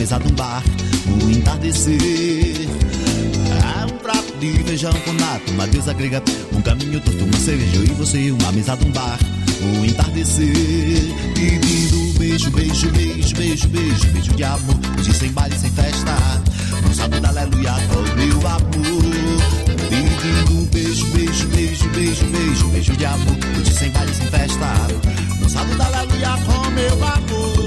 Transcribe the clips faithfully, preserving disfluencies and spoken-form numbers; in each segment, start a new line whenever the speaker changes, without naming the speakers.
mesa de um bar, o entardecer. É um prato de feijão com nata, uma deusa grega, um caminho torto, uma cerveja e você, uma mesa de um bar, o entardecer. Pedindo beijo, beijo, beijo, beijo, beijo, beijo de amor, hoje sem baile, sem festa, no sábado aleluia com meu amor. Pedindo beijo, beijo, beijo, beijo, beijo, beijo de amor, hoje sem baile, sem festa, no sábado aleluia com meu amor.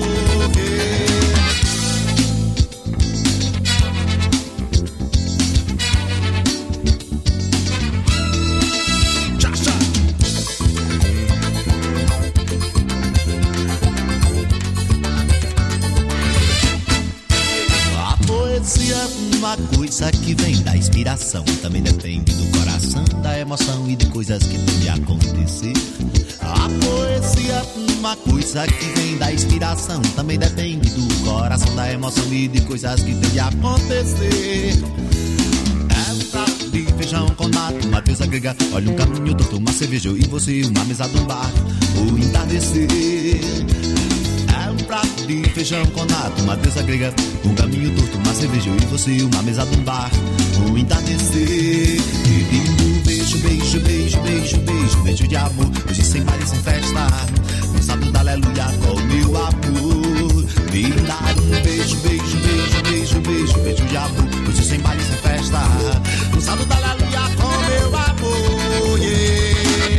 Uma coisa que vem da inspiração, também depende do coração, da emoção e de coisas que tem de acontecer. A poesia, uma coisa que vem da inspiração, também depende do coração, da emoção e de coisas que tem de acontecer. É um prato de feijão com nata, uma deusa grega, olha um caminho torto, uma cerveja e você, uma mesa de um bar, o entardecer. É um prato de feijão com nata, uma deusa grega, um caminho torto, uma cerveja e você, uma mesa de um bar, o entardecer. Pedindo beijo, beijo, beijo, beijo, beijo, beijo de amor, hoje sem baile, sem festa, no sábado da aleluia com meu amor. Me dar um beijo, beijo, beijo, beijo, beijo, beijo de amor, hoje sem baile, sem festa, no sábado da aleluia com meu amor. Yeah.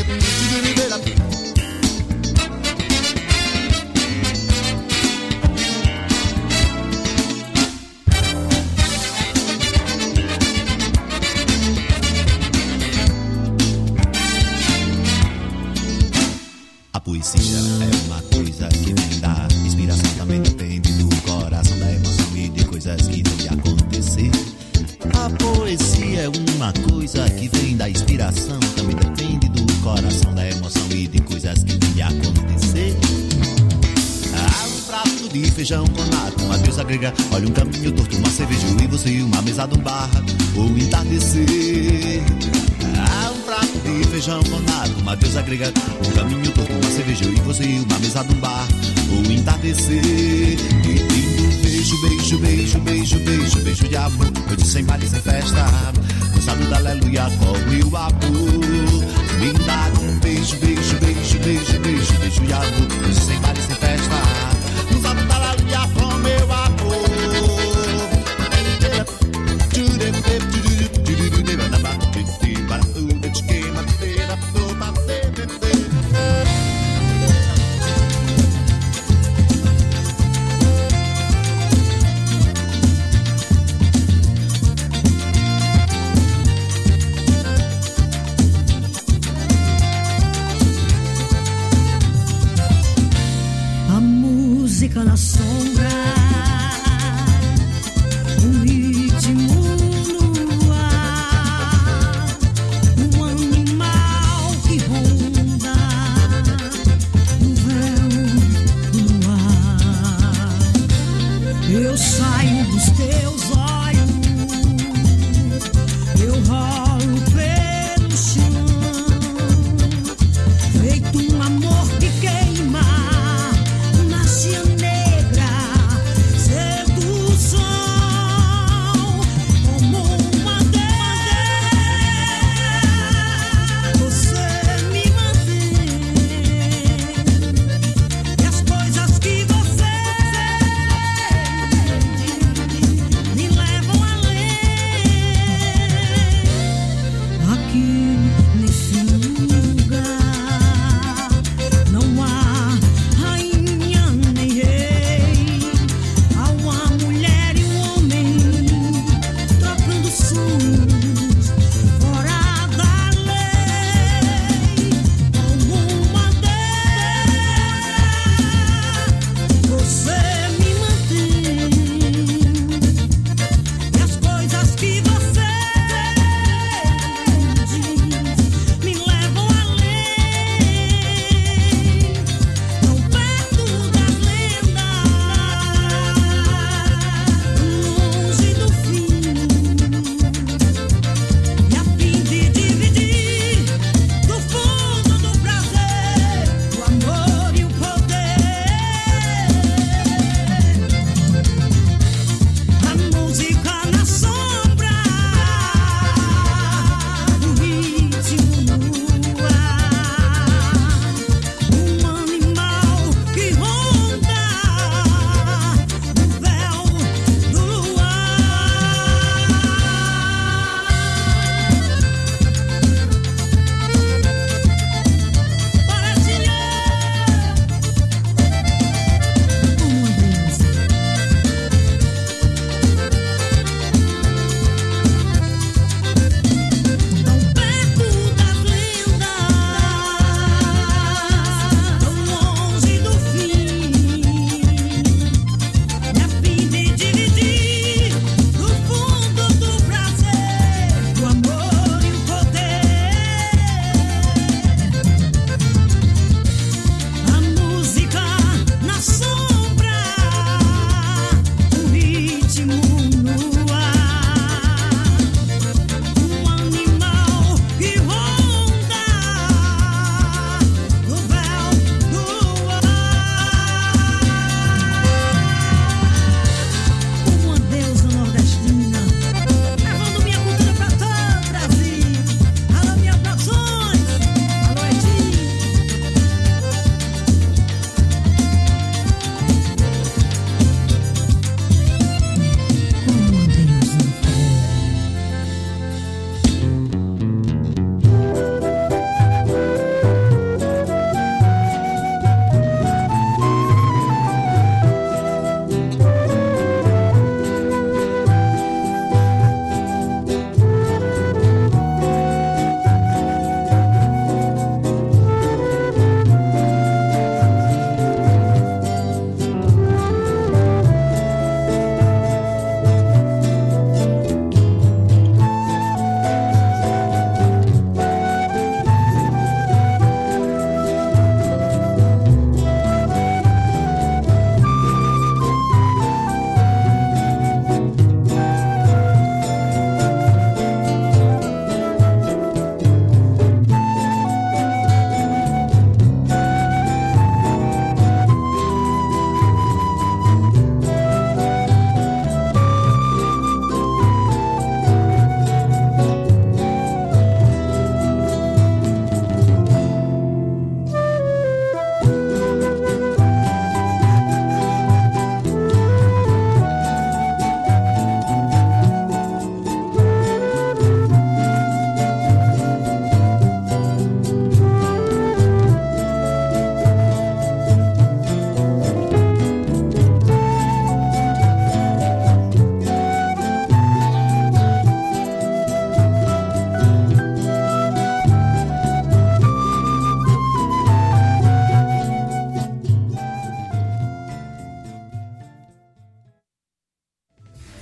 A poesia é uma coisa que vem da inspiração, também depende do coração, da emoção e de coisas que tem de acontecer. A poesia é uma coisa que vem da inspiração, também depende do coração, da emoção e de coisas que tem de acontecer. Há um prato de feijão com nata, uma deusa grega, olha um caminho torto, uma cerveja e você, uma mesa de um bar, o entardecer. Há um prato de feijão com nata, uma deusa grega, um caminho torto, uma cerveja e você, uma mesa de um bar, o entardecer. Pedindo beijo, beijo, beijo, beijo, beijo, beijo de amor, hoje sem baile, sem festa, no sábado aleluia com meu amor. Me dá um beijo, beijo, beijo, beijo, beijo, beijo de amor, hoje sem baile, sem festa, no sábado aleluia com meu amor.
Na sombra, um ritmo no ar, um animal que ronda no véu no ar. Eu saio dos teus olhos, eu rolo pelo chão, feito um amor que queima.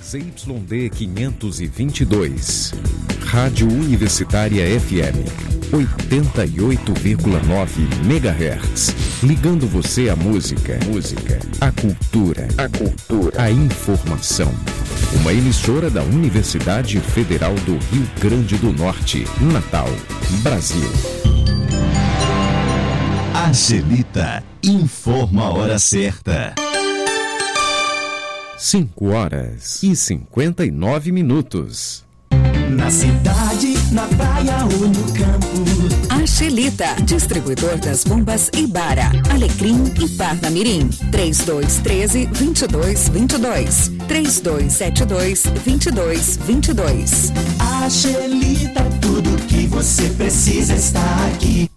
Z Y D quinhentos e vinte e dois, Rádio Universitária F M, oitenta e oito vírgula nove megahertz, ligando você à música, música, à cultura, à cultura, à informação. Uma emissora da Universidade Federal do Rio Grande do Norte, Natal, Brasil.
Angelita informa a hora certa.
cinco horas e cinquenta e nove minutos.
Na cidade, na praia ou no campo.
Angelita, distribuidor das bombas Ibara, Alecrim e Parnamirim. três dois um três, dois dois dois dois. três dois sete dois, dois dois dois dois.
Angelita, tudo que você precisa está aqui.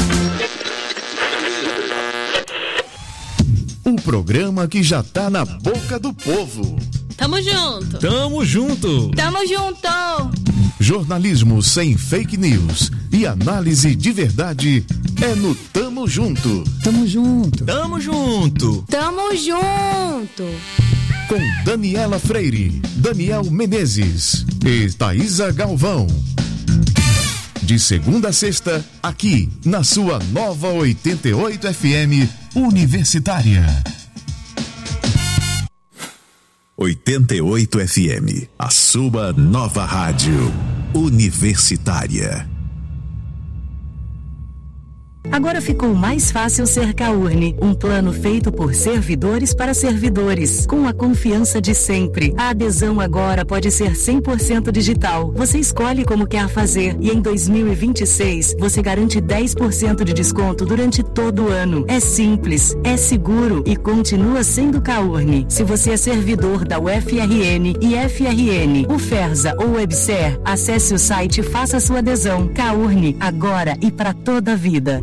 Um programa que já tá na boca do povo.
Tamo junto.
Tamo junto.
Tamo junto.
Jornalismo sem fake news e análise de verdade é no Tamo Junto.
Tamo junto. Tamo junto.
Tamo junto.
Com Daniela Freire, Daniel Menezes e Thaisa Galvão. De segunda a sexta, aqui na sua nova oitenta e oito F M Universitária. oitenta e oito F M, a sua nova rádio universitária.
Agora ficou mais fácil ser Caurne, um plano feito por servidores para servidores, com a confiança de sempre. A adesão agora pode ser cem por cento digital. Você escolhe como quer fazer e em dois mil e vinte e seis você garante dez por cento de desconto durante todo o ano. É simples, é seguro e continua sendo Caurne. Se você é servidor da U F R N e F R N, UFERSA ou WebSer, acesse o site e faça sua adesão. Caurne, agora e para toda a vida.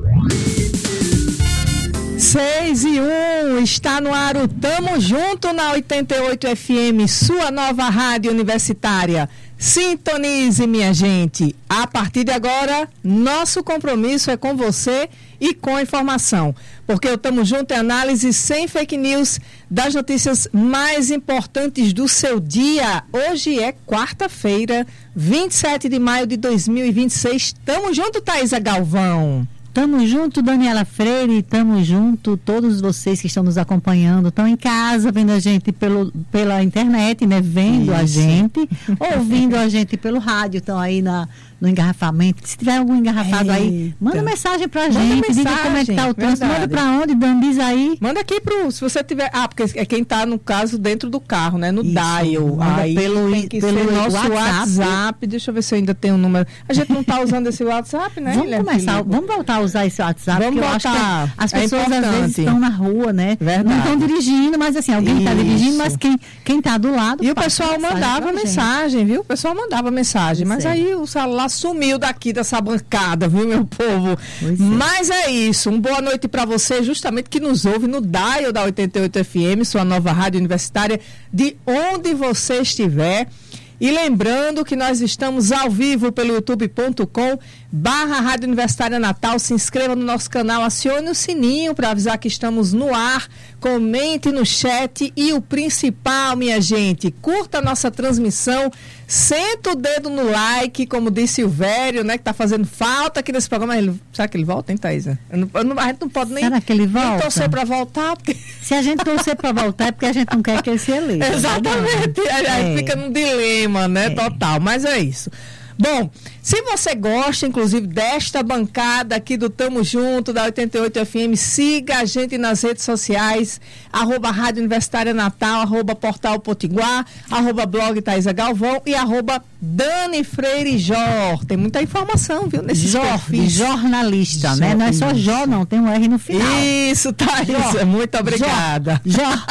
seis e um, está no ar o Tamo Junto na oitenta e oito F M, sua nova rádio universitária. Sintonize, minha gente. A partir de agora, nosso compromisso é com você e com a informação. Porque o Tamo Junto é análise sem fake news das notícias mais importantes do seu dia. Hoje é quarta-feira, vinte e sete de maio de dois mil e vinte e seis. Tamo junto, Thaisa Galvão.
Tamo junto, Daniela Freire, tamo junto, todos vocês que estão nos acompanhando, estão em casa, vendo a gente pelo, pela internet, né? Vendo Isso. a gente, ouvindo a gente pelo rádio, estão aí na, no engarrafamento. Se tiver algum engarrafado Eita. aí, manda mensagem pra manda gente, mensagem, diga como é que tá o trânsito, manda pra onde, Dan, diz aí.
Manda aqui pro, se você tiver, ah, porque é quem tá, no caso, dentro do carro, né? No Isso. dial.
Manda
aí
pelo,
tem que
pelo
ser nosso
WhatsApp.
WhatsApp. Deixa eu ver se eu ainda tenho o um número. A gente não tá usando esse WhatsApp, né?
Vamos começar, vamos voltar a usar esse WhatsApp,
vamos
porque eu
voltar.
acho que as pessoas
é
às vezes estão na rua, né?
Verdade.
Não estão dirigindo, mas assim, alguém está dirigindo, mas quem, quem tá do lado...
E o pessoal mandava mensagem, viu? O pessoal mandava mensagem,
pois
mas
é.
aí o celular sumiu daqui dessa bancada, viu, meu povo?
Pois é.
Mas é isso, uma boa noite para você, justamente que nos ouve no dial da oitenta e oito F M, sua nova rádio universitária, de onde você estiver. E lembrando que nós estamos ao vivo pelo youtube ponto com barra Rádio Universitária Natal. Se inscreva no nosso canal, acione o sininho para avisar que estamos no ar, comente no chat e o principal, minha gente, curta a nossa transmissão, senta o dedo no like, como disse o Vério, né, que está fazendo falta aqui nesse programa. Ele, será que ele volta, hein, Thaisa? Eu não, eu não, a gente não pode nem,
será que ele volta?
nem torcer para voltar. Porque...
Se a gente torcer para voltar é porque a gente não quer que ele se eleja.
Exatamente, aí é. fica num dilema, né, é. total, mas é isso. Bom, se você gosta, inclusive, desta bancada aqui do Tamo Junto, da oitenta e oito F M, siga a gente nas redes sociais, arroba Rádio Universitária Natal, arroba Portal Potiguar, arroba blog Thaisa Galvão e arroba Dani Freire Jor. Tem muita informação, viu, nesse
Jor, jornalista, Jor, né? Não é só Jor, não, tem um R no final.
Isso, Thaisa, muito obrigada.
Jor. Jor.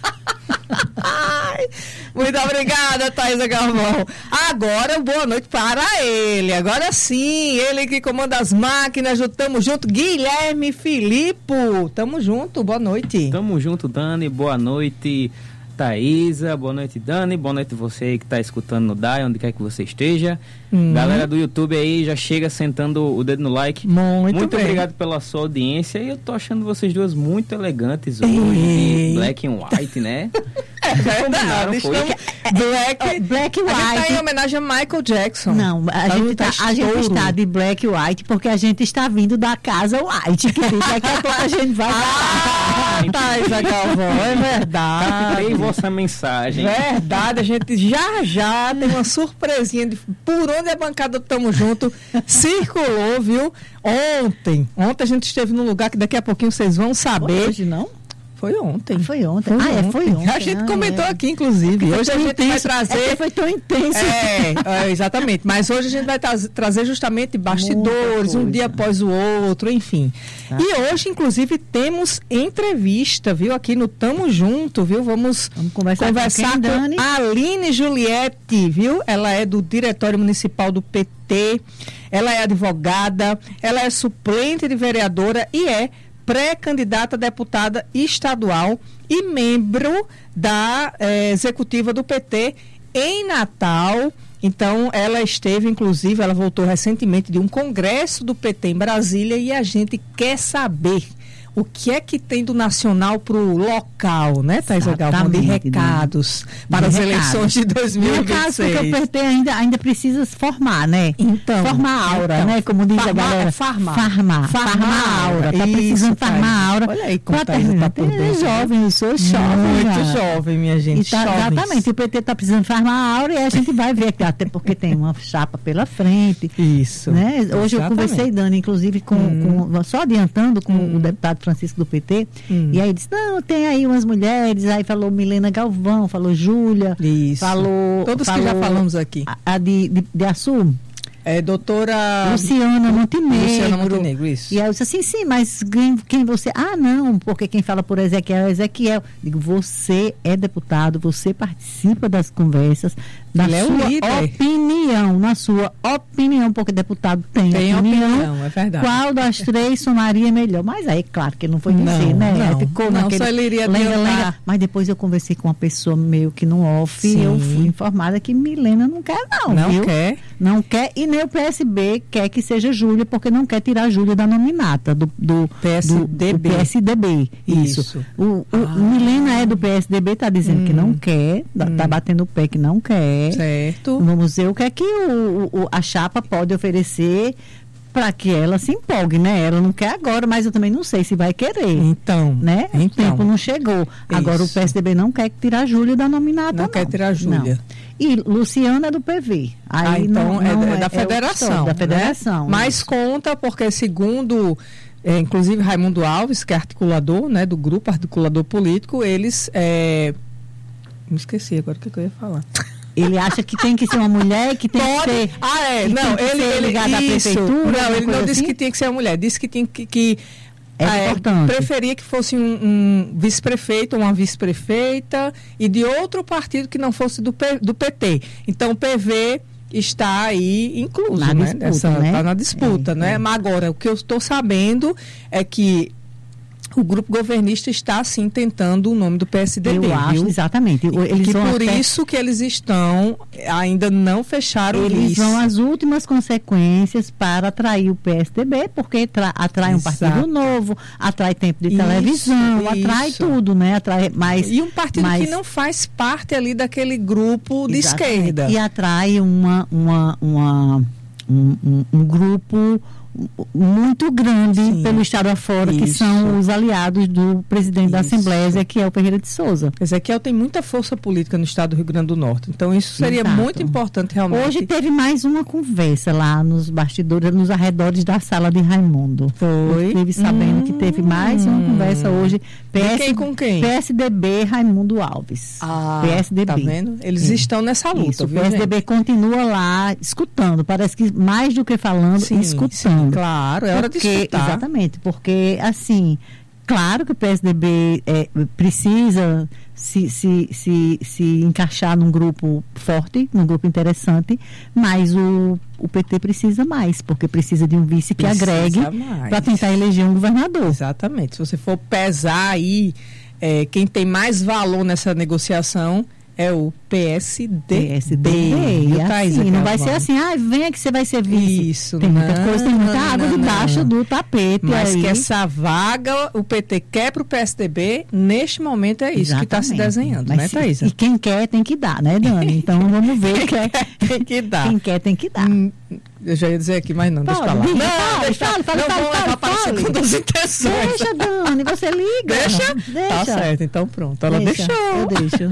Ai, muito obrigada, Thaisa Galvão. Agora, boa noite para ele. Agora sim, ele que comanda as máquinas do Tamo Junto, Guilherme Filipo. Tamo junto, boa noite.
Tamo junto, Dani, boa noite, Thaisa, boa noite, Dani, boa noite você que está escutando no D A I, onde quer que você esteja. Hum. Galera do YouTube aí, já chega sentando o dedo no like.
Muito,
muito
bem.
Obrigado pela sua audiência e eu tô achando vocês duas muito elegantes hoje, de black and white, né?
É, verdade. Estamos black,
é, black white.
A gente está em homenagem a Michael Jackson.
Não, a,
tá
gente, tá, a gente está de black white porque a gente está vindo da casa white, que daqui a pouco a gente vai...
Ah, tá, Isa Galvão, é verdade.
Captei vossa mensagem.
Verdade, a gente já já tem uma surpresinha de por onde a bancada do Tamo Junto circulou, viu? Ontem, ontem a gente esteve num lugar que daqui a pouquinho vocês vão saber.
Foi hoje não?
Foi ontem.
Foi ontem.
Foi
ah,
ontem.
É, foi ontem.
A gente
ah,
comentou
é.
aqui, inclusive.
Foi
hoje a gente
intenso.
vai trazer...
É foi tão intenso.
É, é, exatamente. Mas hoje a gente vai tra- trazer justamente bastidores, um dia após o outro, enfim. Tá. E hoje, inclusive, temos entrevista, viu? Aqui no Tamo Junto, viu? Vamos,
Vamos conversar,
conversar com,
com
a Aline Juliette, viu? Ela é do Diretório Municipal do P T, ela é advogada, ela é suplente de vereadora e é pré-candidata a deputada estadual e membro da eh, executiva do P T em Natal. Então, ela esteve, inclusive, ela voltou recentemente de um congresso do P T em Brasília e a gente quer saber o que é que tem do nacional para o local, né, Thaís Galvão, de recados né? para de as recados. Eleições de dois mil e vinte e seis.
Porque o P T ainda, ainda precisa se formar, né?
Então.
Formar aura,
então,
né? Como diz
farmar,
a galera.
É farmar.
Farmar.
Farmar,
farmar aura. Tá
Isso,
precisando farmar aura.
Olha aí como
Thaís tá por dentro. É jovem, eu sou jovem.
Muito jovem, minha gente.
Tá, exatamente. O P T está precisando farmar aura e a gente vai ver, até porque tem uma chapa pela frente.
Isso.
Né? Hoje
exatamente.
Eu conversei, Dani, inclusive, com, hum. com só adiantando com hum. o deputado Francisco do P T. Hum. E aí disse, não, tem aí umas mulheres, aí falou Milena Galvão, falou Júlia, falou...
Todos
falou
que já falamos aqui.
A, a de, de, de Açu.
É, doutora...
Luciana Montenegro.
Luciana Montenegro, isso.
E aí eu disse assim, sim, mas quem, quem você... Ah, não, porque quem fala por Ezequiel é Ezequiel. Digo, você é deputado, você participa das conversas, da
Ele
sua
é
opinião, na sua opinião, porque deputado tem,
tem
opinião.
opinião, é verdade.
Qual das três somaria melhor? Mas aí, claro, que ele não foi dizer,
não,
né?
Não,
Ficou
não,
naquele
só ele iria
lenga, lenga. Mas depois eu conversei com uma pessoa meio que no off,
Sim.
e eu fui informada que Milena não quer não,
Não
viu?
quer.
Não quer, e nem o P S B quer que seja Júlia, porque não quer tirar a Júlia da nominata do, do,
P S D B.
do, do P S D B. Isso. Isso. O, o ah. Milena é do P S D B, está dizendo hum. que não quer, está hum. batendo o pé que não quer.
Certo.
Vamos ver o que é que o, o, a chapa pode oferecer para que ela se empolgue, né? Ela não quer agora, mas eu também não sei se vai querer.
Então,
né?
Então.
O tempo não chegou. Agora
Isso.
o P S D B não quer tirar a Júlia da nominata, não.
Não quer tirar a Júlia.
E Luciana é do P V. Aí
ah, então
não, não
é,
é
da federação.
É da federação.
Né? Mas conta, porque segundo, é, inclusive Raimundo Alves, que é articulador, né, do grupo articulador político, eles... É... Me esqueci agora o que, que eu ia falar.
Ele acha que tem que ser uma mulher, que tem
Pode.
que ser...
Ah, é. Não, ele, ele
ligado à prefeitura.
Não, ele não
assim?
disse que tinha que ser uma mulher. Disse que tinha que... que
é
ah,
importante.
É, preferia que fosse um, um vice-prefeito ou uma vice-prefeita e de outro partido que não fosse do, P, do P T. Então, o P V está aí incluso,
na
né?
disputa,
Essa,
né?
Está na disputa,
é,
né?
é.
Mas agora, o que eu estou sabendo é que o grupo governista está, sim, tentando o nome do P S D B.
Eu acho,
viu?
exatamente. Eles
que
vão
por
até...
isso que eles estão, ainda não fecharam
Eles
isso.
vão às últimas consequências para atrair o P S D B, porque tra- atrai um
Exato.
partido novo, atrai tempo de
Isso,
televisão,
isso.
atrai tudo, né? Atrai mais,
E um partido
mais...
que não faz parte ali daquele grupo de
Exatamente.
esquerda.
E atrai uma, uma, uma, um, um, um grupo muito grande
Sim.
pelo estado afora, que
Isso.
são os aliados do presidente da
Isso.
Assembleia, que é o Ferreira de Souza.
Ezequiel tem muita força política no estado do Rio Grande do Norte. Então, isso seria
Exato.
muito importante realmente.
Hoje teve mais uma conversa lá nos bastidores, nos arredores da sala de Raimundo.
Foi?
Teve sabendo hum. que teve mais uma conversa hoje. P S,
quem com quem?
P S D B Raimundo Alves.
Ah,
P S D B.
tá vendo? Eles é. estão nessa luta,
Isso,
viu,
o P S D B
gente?
continua lá escutando. Parece que mais do que falando,
Sim,
escutando.
Sim, claro, é hora
porque,
de escutar.
Exatamente, porque assim, claro que o P S D B é, precisa se, se, se, se encaixar num grupo forte, num grupo interessante, mas o, o P T precisa mais, porque precisa de um vice que
Precisa
agregue para tentar eleger um governador.
Exatamente. Se você for pesar aí é, quem tem mais valor nessa negociação, É o P S D B.
P S D B, assim, não vai ser assim, ah, venha que você vai ser vice.
Isso,
tem muita
não,
coisa, tem muita
não,
água
não,
debaixo
não.
do tapete.
Mas
aí.
que essa vaga, o P T quer para o P S D B, neste momento é isso Exatamente. que está se desenhando, Mas
né,
se, Thaísa?
E quem quer tem que dar, né, Dani? Então vamos ver.
quem, quer, tem que dar.
Quem quer tem que dar. Hum,
eu já ia dizer aqui, mas não,
fala,
deixa pra lá.
Liga,
não,
fala,
deixa,
fala, fala,
não
fala,
vou
fala,
levar para a segundas intenções.
Deixa, Dani, você liga.
Deixa?
Deixa.
Tá certo, então pronto, ela
deixa,
deixou.
Eu deixo.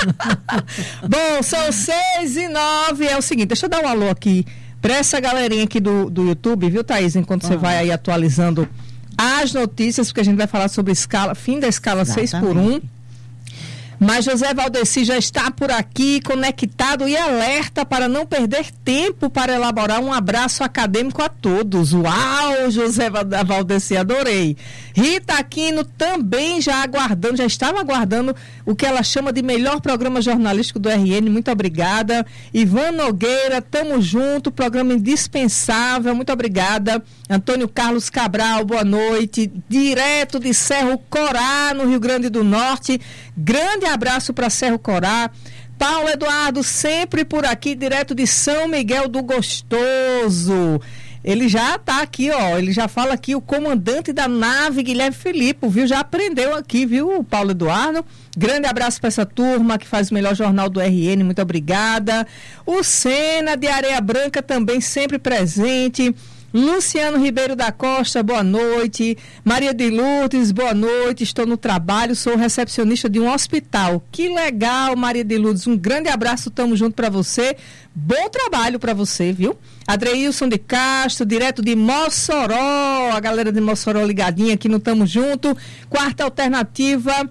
Bom, são seis e nove, é o seguinte, deixa eu dar um alô aqui para essa galerinha aqui do, do YouTube, viu, Thaís? Enquanto ah. você vai aí atualizando as notícias, porque a gente vai falar sobre escala, fim da escala seis por um. Mas José Valdeci já está por aqui, conectado e alerta para não perder tempo para elaborar um abraço acadêmico a todos. Uau, José Valdeci, adorei. Rita Aquino também já aguardando, já estava aguardando o que ela chama de melhor programa jornalístico do R N. Muito obrigada. Ivan Nogueira, tamo junto, programa indispensável, muito obrigada. Antônio Carlos Cabral, boa noite. Direto de Cerro Corá, no Rio Grande do Norte. Grande abraço para Cerro Corá. Paulo Eduardo, sempre por aqui, direto de São Miguel do Gostoso. Ele já está aqui, ó, ele já fala aqui, o comandante da nave, Guilherme Filipe, viu? Já aprendeu aqui, viu, Paulo Eduardo? Grande abraço para essa turma que faz o melhor jornal do R N, muito obrigada. O Sena de Areia Branca também sempre presente. Luciano Ribeiro da Costa, boa noite. Maria de Lourdes, boa noite. Estou no trabalho, sou recepcionista de um hospital. Que legal, Maria de Lourdes. Um grande abraço, tamo junto para você. Bom trabalho para você, viu? Adreilson de Castro, direto de Mossoró. A galera de Mossoró ligadinha aqui no Tamo Junto. Quarta alternativa,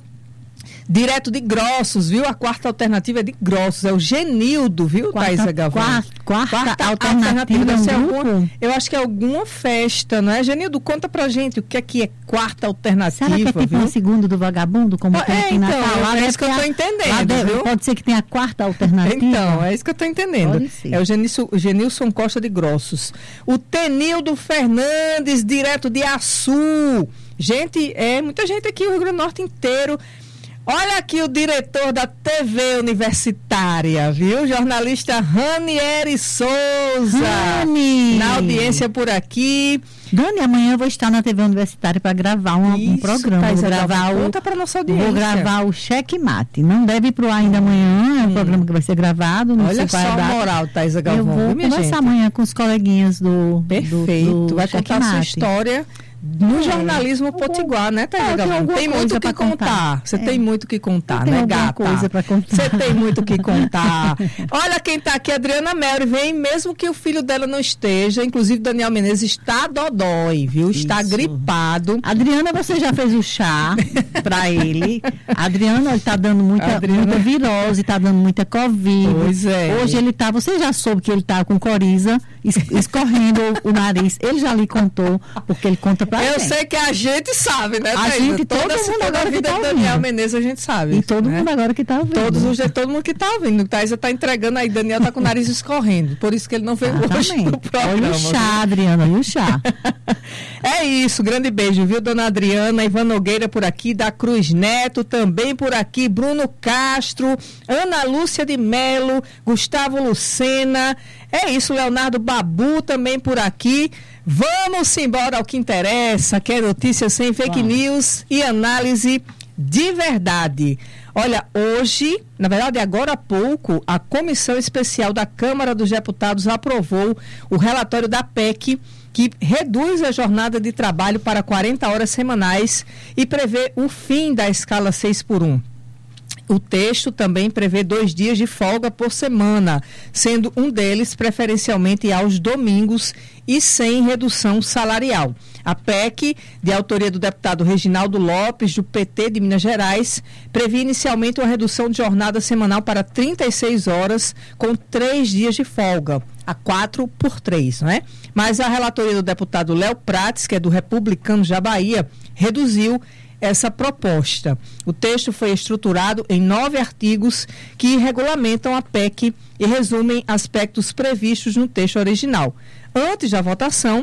direto de Grossos, viu? A quarta alternativa é de Grossos, é o Genildo, viu, Thaísa Galvão?
Quarta, quarta, quarta alternativa,
alternativa deve ser
é um
alguma, eu acho que é alguma festa, não é? Genildo, conta pra gente o que é que é quarta alternativa,
será que é tipo
viu?
uma segunda do vagabundo, como
ah,
tem
é,
aqui
então,
na Natal?
É isso que eu tô entendendo,
deve,
viu?
Pode ser que tenha a quarta alternativa?
Então, é isso que eu tô entendendo. É o Genilson, o Genilson Costa de Grossos. O Tenildo Fernandes, direto de Açu. Gente, é muita gente aqui, o Rio Grande do Norte inteiro. Olha aqui o diretor da T V Universitária, viu? Jornalista Ranieri Souza.
Rani.
Na audiência por aqui.
Dani, amanhã eu vou estar na T V Universitária para gravar um, Isso, um programa. Vou gravar o,
conta para nossa audiência.
Vou gravar o Checkmate. Não deve ir pro ar ainda amanhã, é um hum. programa que vai ser gravado. Não
Olha
sei
só
a
moral, Thaísa Galvão.
Eu vou
minha
conversar
gente?
amanhã com os coleguinhas do
Perfeito.
Do, do
vai contar
Checkmate.
a sua história no é. jornalismo potiguar, né, Thaísa Galvão? Tem muito o que contar. Você é. tem muito o que contar,
tem
né, gata?
coisa para contar.
Você tem muito o que contar. Olha quem está aqui, Adriana Melri, vem, mesmo que o filho dela não esteja, inclusive Daniel Menezes está dodói, viu? Está Isso. gripado.
Adriana, você já fez o chá para ele. Adriana, ele está dando muita, Adriana... muita virose, está dando muita Covid.
Pois é.
Hoje ele tá, você já soube que ele tá com coriza, escorrendo o nariz. Ele já lhe contou, porque ele conta pra
Eu
gente.
sei que a gente sabe, né,
A
Thaísa?
gente,
toda
todo
essa,
mundo
toda
agora
a vida
que tá
do Daniel
ouvindo.
Menezes a gente sabe.
E todo
né?
mundo agora que tá ouvindo.
Todos os dias, todo mundo que tá ouvindo. Thaísa tá entregando aí, Daniel tá com o nariz escorrendo. Por isso que ele não veio hoje no programa.
Olha o chá, Adriana, olha o chá.
É isso, grande beijo, viu, dona Adriana, Ivan Nogueira por aqui, da Cruz Neto também por aqui, Bruno Castro, Ana Lúcia de Melo, Gustavo Lucena, é isso, Leonardo Babu também por aqui. Vamos embora ao que interessa, que é notícia sem fake Vamos. news e análise de verdade. Olha, hoje, na verdade agora há pouco, a Comissão Especial da Câmara dos Deputados aprovou o relatório da P E C, que reduz a jornada de trabalho para quarenta horas semanais e prevê o fim da escala seis por um. O texto também prevê dois dias de folga por semana, sendo um deles preferencialmente aos domingos e sem redução salarial. A P E C, de autoria do deputado Reginaldo Lopes, do P T de Minas Gerais, previa inicialmente uma redução de jornada semanal para trinta e seis horas, com três dias de folga, a quatro por três, não é? Mas a relatoria do deputado Léo Prates, que é do Republicanos da Bahia, reduziu essa proposta. O texto foi estruturado em nove artigos que regulamentam a P E C e resumem aspectos previstos no texto original. Antes da votação,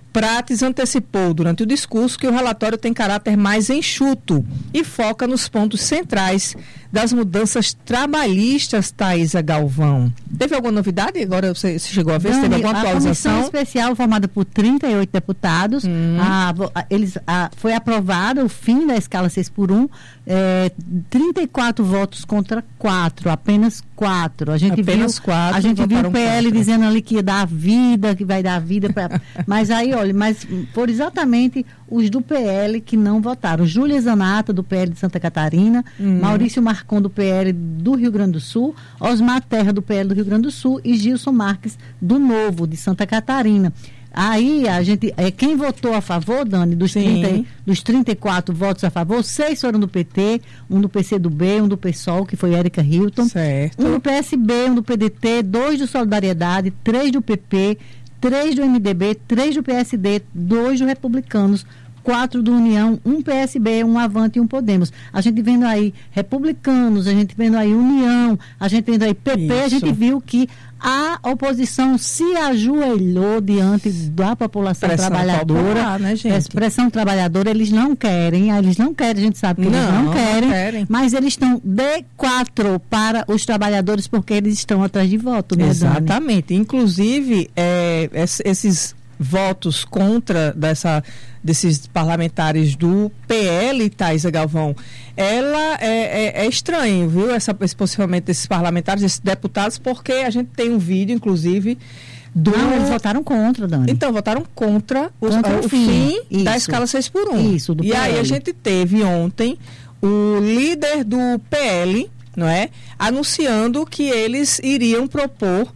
Prates antecipou durante o discurso que o relatório tem caráter mais enxuto e foca nos pontos centrais das mudanças trabalhistas, Thaisa Galvão. Teve alguma novidade? Agora você chegou a ver?
Não,
teve alguma atualização?
A comissão especial formada por trinta e oito deputados,
hum.
a, a, eles, a, foi aprovado o fim da escala seis por um, é, trinta e quatro votos contra quatro, apenas quatro. A gente
apenas
viu,
quatro
a gente viu o P L
contra.
dizendo ali que ia dar vida, que vai dar vida para. Mas aí, olha, mas foram exatamente os do P L que não votaram. Júlia Zanata, do P L de Santa Catarina, hum. Maurício Marcon, do P L do Rio Grande do Sul, Osmar Terra, do P L do Rio Grande do Sul e Gilson Marques, do Novo, de Santa Catarina. Aí, a gente, é, quem votou a favor, Dani, dos, trinta, dos trinta e quatro votos a favor, seis foram do P T, um do P C do B, um do PSOL, que foi Érica Hilton,
certo.
um do P S B, um do P D T, dois do Solidariedade, três do P P, três do M D B, três do P S D, dois do Republicanos, quatro do União, um P S B, um Avante e um Podemos. A gente vendo aí Republicanos, a gente vendo aí União, a gente vendo aí P P, Isso. a gente viu que a oposição se ajoelhou diante da população
pressão
trabalhadora.
Popular, né, gente?
Pressão trabalhadora, eles não querem, eles não querem, a gente sabe que
não,
eles não querem,
não querem,
mas eles estão de quatro para os trabalhadores porque eles estão atrás de voto, né,
Exatamente.
Dani?
Inclusive, é, esses votos contra dessa, desses parlamentares do P L, Thaisa Galvão, ela é, é, é estranho, viu, Essa, esse posicionamento desses parlamentares, desses deputados, porque a gente tem um vídeo, inclusive, do...
Não, eles votaram contra, Dani.
Então, votaram contra,
contra
o, o
fim,
fim da escala seis por um.
Isso, do
E
P L.
aí a gente teve ontem o líder do P L, não é, anunciando que eles iriam propor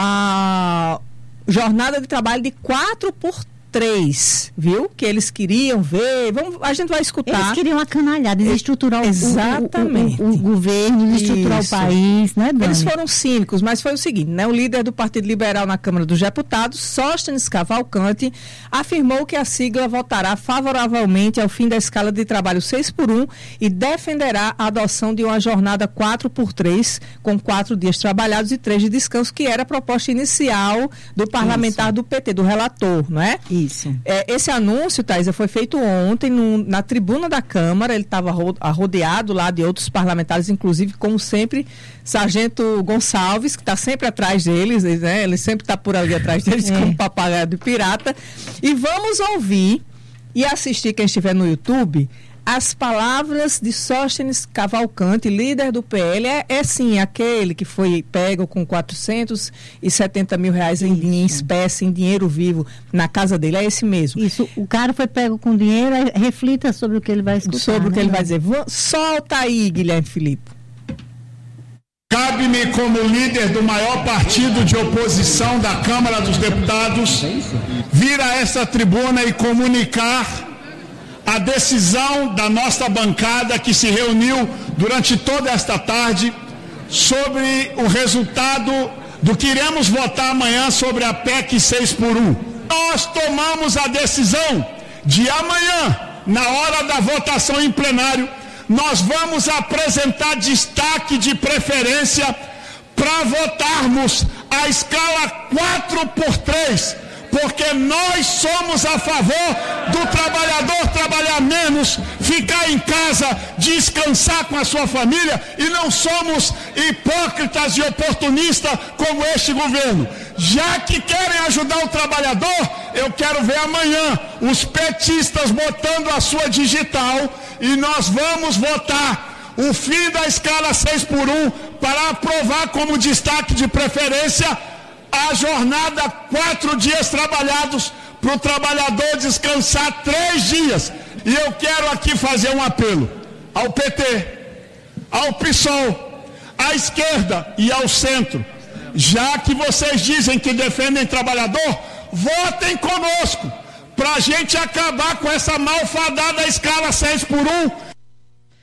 a jornada de trabalho de quatro por três, viu? Que eles queriam ver. Vamos, a gente vai escutar.
Eles queriam a canalhada, desestruturar o,
Exatamente.
o, o, o, o governo, desestruturar
Isso.
o país, né, Dani?
Eles foram cínicos, mas foi o seguinte, né? O líder do Partido Liberal na Câmara dos Deputados, Sóstenes Cavalcante, afirmou que a sigla votará favoravelmente ao fim da escala de trabalho seis por um e defenderá a adoção de uma jornada quatro por três, com quatro dias trabalhados e três de descanso, que era a proposta inicial do parlamentar Isso. do P T, do relator, não é?
Isso.
É, esse anúncio, Thaisa, foi feito ontem no, na tribuna da Câmara. Ele estava rodeado lá de outros parlamentares, inclusive, como sempre, Sargento Gonçalves, que está sempre atrás deles, né? Ele sempre está por ali atrás deles, é. como papagaio de pirata. E vamos ouvir e assistir, quem estiver no YouTube, as palavras de Sóstenes Cavalcante, líder do P L. É, é sim aquele que foi pego com quatrocentos e setenta mil reais em, em espécie, em dinheiro vivo, na casa dele. É esse mesmo.
Isso, o cara foi pego com dinheiro, reflita sobre o que ele vai escutar.
Sobre
né,
o que ele
né?
vai dizer. Solta aí, Guilherme Filipe.
Cabe-me, como líder do maior partido de oposição da Câmara dos Deputados, vir a essa tribuna e comunicar a decisão da nossa bancada que se reuniu durante toda esta tarde sobre o resultado do que iremos votar amanhã sobre a P E C seis por um. Nós tomamos a decisão de amanhã, na hora da votação em plenário, nós vamos apresentar destaque de preferência para votarmos a escala quatro por três. Porque nós somos a favor do trabalhador trabalhar menos, ficar em casa, descansar com a sua família, e não somos hipócritas e oportunistas como este governo. Já que querem ajudar o trabalhador, eu quero ver amanhã os petistas botando a sua digital e nós vamos votar o fim da escala seis por um para aprovar como destaque de preferência a jornada quatro dias trabalhados para o trabalhador descansar três dias. E eu quero aqui fazer um apelo ao P T, ao PSOL, à esquerda e ao centro. Já que vocês dizem que defendem trabalhador, votem conosco para a gente acabar com essa malfadada escala seis por um.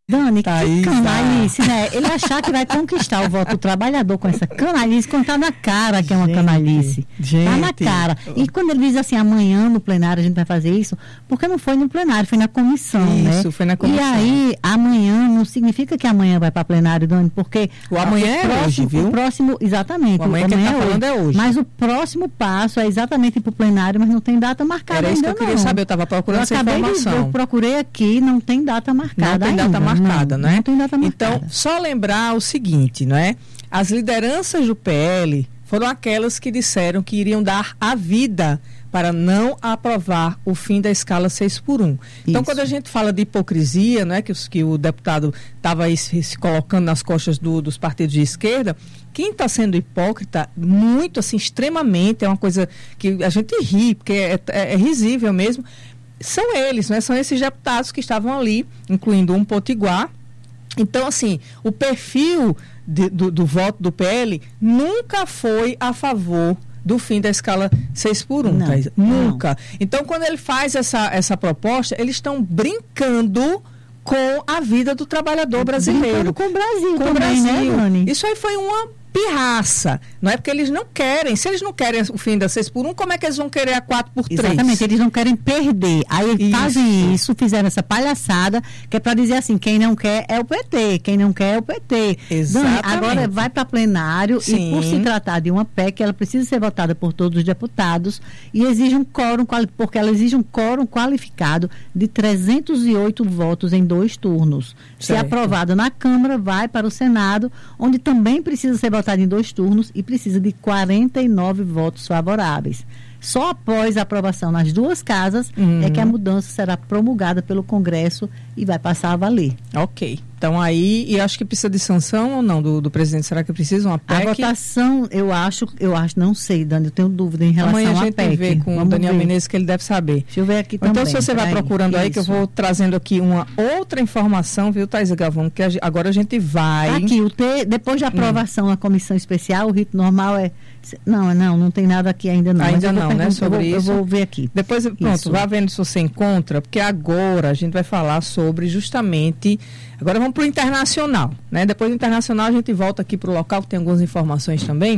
Dani,
Thaís,
que canalice, né? Ele achar que vai conquistar o voto do trabalhador com essa canalice, quando tá na cara que é uma
gente,
canalice.
Gente.
Tá na cara. E quando ele diz assim, amanhã no plenário a gente vai fazer isso, porque não foi no plenário, foi na comissão, né?
Isso, foi na comissão.
E aí, amanhã não significa que amanhã vai para plenário, Dani, porque...
O amanhã é
próximo,
hoje, viu?
O próximo, exatamente.
O amanhã
o
que
amanhã
ele tá falando é hoje.
Mas o próximo passo é exatamente para o plenário, mas não tem data marcada
Era
ainda,
isso que eu queria
não.
saber, eu estava procurando
eu
essa
acabei
informação.
De, eu procurei aqui, não tem data marcada
Não tem
ainda.
data marcada,
não,
né?
Não tem data marcada.
Então, só lembrar o seguinte, não é? As lideranças do P L foram aquelas que disseram que iriam dar a vida para não aprovar o fim da escala seis por um. Então,
Isso.
quando a gente fala de hipocrisia, né, que, os, que o deputado estava aí se, se colocando nas costas do, dos partidos de esquerda, quem está sendo hipócrita, muito, assim, extremamente, é uma coisa que a gente ri, porque é, é, é risível mesmo, são eles, né? São esses deputados que estavam ali, incluindo um potiguar. Então, assim, o perfil de, do, do voto do P L nunca foi a favor do fim da escala seis por um,
Não,
Thaís.
não.
Nunca. Então, quando ele faz essa, essa proposta, eles estão brincando com a vida do trabalhador brasileiro.
Brincando com o Brasil
Com o
também,
Brasil.
né, Dani?
Isso aí foi uma pirraça. Não é porque eles não querem. Se eles não querem o fim da seis por um, como é que eles vão querer a quatro por três?
Exatamente, eles não querem perder. Aí eles
Isso.
fazem isso, fizeram essa palhaçada, que é para dizer assim, quem não quer é o P T, quem não quer é o P T.
Exatamente.
Dani, agora vai para plenário
Sim.
e por se tratar de uma P E C, ela precisa ser votada por todos os deputados e exige um quórum, quali- porque ela exige um quórum qualificado de trezentos e oito votos em dois turnos. Se
Certo.
aprovada na Câmara, vai para o Senado, onde também precisa ser votada em dois turnos e precisa de quarenta e nove votos favoráveis. Só após a aprovação nas duas casas
Uhum.
é que a mudança será promulgada pelo Congresso e vai passar a valer.
Ok. Então aí, e acho que precisa de sanção ou não do, do presidente? Será que precisa uma P E C?
A votação, eu acho, eu acho, não sei, Dani, eu tenho dúvida em relação
Amanhã a
à
gente
P E C.
vê com o
Vamos
Daniel
ver.
Menezes, que ele deve saber.
Deixa eu ver aqui
Então,
também.
se você vai
Peraí.
procurando aí, que eu
Isso.
vou trazendo aqui uma outra informação, viu, Thaís Galvão, que a ge- agora a gente vai...
Tá aqui, o T, depois da aprovação na comissão especial, o rito normal é... Não, não, não tem nada aqui ainda não. mas
Ainda
eu vou
não, né,
pergun-
sobre
eu vou,
isso.
Eu vou ver aqui.
Depois, pronto,
Isso.
vá vendo se você encontra, porque agora a gente vai falar sobre justamente... Agora vamos para o internacional, né? Depois do internacional a gente volta aqui para o local, que tem algumas informações também.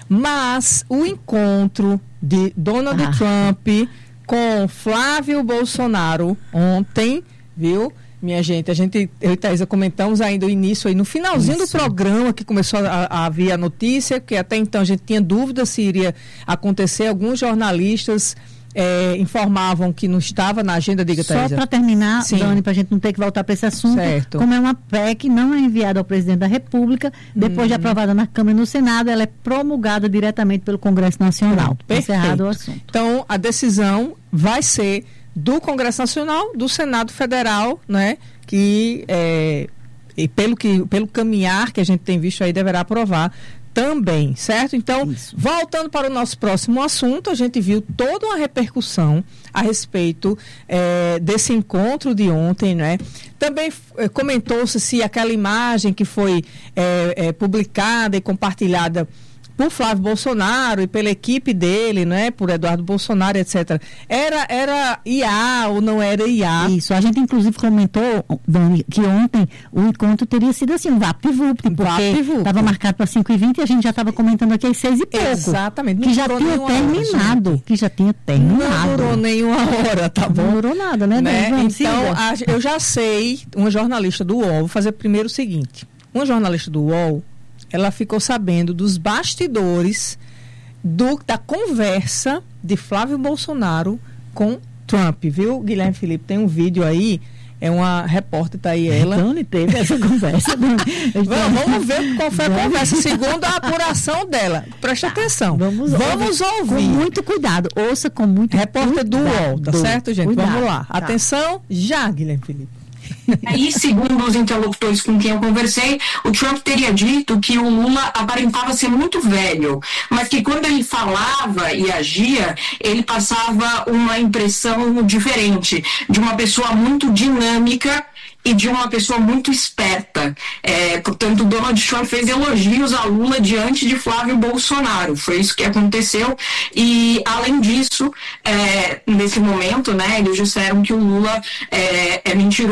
Mas o encontro de Donald
Ah.
Trump com Flávio Bolsonaro ontem, viu? Minha gente, a gente, eu e Thaisa comentamos ainda o início aí, no finalzinho
Isso.
do programa que começou a, a haver a notícia, que até então a gente tinha dúvida se iria acontecer. Alguns jornalistas eh, informavam que não estava na agenda, diga,
Só
Thaisa.
para terminar,
Sim.
Dani, para a gente não ter que voltar para esse assunto,
Certo.
como é uma P E C, não é enviada ao presidente da República, depois
Uhum.
de aprovada na Câmara e no Senado, ela é promulgada diretamente pelo Congresso Nacional.
Pronto,
Encerrado o
perfeito.
assunto.
Então, a decisão vai ser do Congresso Nacional, do Senado Federal, né? Que, é, e pelo, que, pelo caminhar que a gente tem visto aí, deverá aprovar também, certo? Então,
Isso.
voltando para o nosso próximo assunto, a gente viu toda uma repercussão a respeito eh, desse encontro de ontem, né? Também eh, comentou-se se aquela imagem que foi eh, eh, publicada e compartilhada por Flávio Bolsonaro e pela equipe dele, né, por Eduardo Bolsonaro, etcétera, era, era I A ou não era I A?
Isso, a gente inclusive comentou, Dani, que ontem o encontro teria sido assim, um vapt-vupt, porque
Vapt-vupt.
estava marcado para cinco e vinte e a gente já estava comentando aqui às seis e pouco.
Exatamente.
Que
Não
já
durou
tinha
nenhuma hora,
terminado,
gente.
que já tinha terminado.
Não durou nenhuma hora, tá bom?
Não durou nada, né,
Né?
Dani? Vamos,
Então,
siga.
a- eu já sei, uma jornalista do U O L, vou fazer primeiro o seguinte, uma jornalista do U O L, ela ficou sabendo dos bastidores do, da conversa de Flávio Bolsonaro com Trump, viu, Guilherme Felipe? Tem um vídeo aí, é uma repórter, tá aí ela.
Dani teve essa conversa. Dani.
Vamos, vamos ver qual foi a
Vamos.
conversa, segundo a apuração dela. Presta atenção.
Vamos,
Vamos
Com
ouvir.
muito cuidado. Ouça com muito
Repórter do U O L, tá
cuidado.
certo, gente?
Cuidado.
Vamos lá.
Tá.
Atenção, já, Guilherme Felipe.
Aí, segundo os interlocutores com quem eu conversei, o Trump teria dito que o Lula aparentava ser muito velho, mas que quando ele falava e agia, ele passava uma impressão diferente, de uma pessoa muito dinâmica e de uma pessoa muito esperta. É, portanto, Donald Trump fez elogios a Lula diante de Flávio Bolsonaro. Foi isso que aconteceu. E, além disso, é, nesse momento, né, eles disseram que o Lula é, é mentiroso.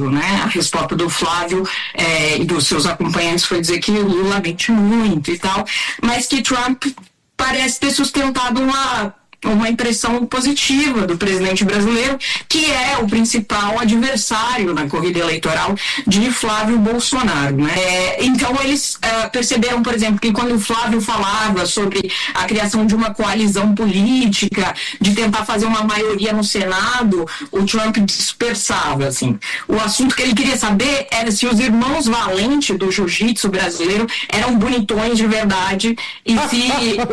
óbvio, né? A resposta do Flávio é, e dos seus acompanhantes foi dizer que Lula mente muito e tal, mas que Trump parece ter sustentado uma, uma impressão positiva do presidente brasileiro, que é o principal adversário na corrida eleitoral de Flávio Bolsonaro, né? É, então eles uh, perceberam, por exemplo, que quando o Flávio falava sobre a criação de uma coalizão política, de tentar fazer uma maioria no Senado, o Trump dispersava, assim. O assunto que ele queria saber era se os irmãos Valente do jiu-jitsu brasileiro eram bonitões de verdade e se...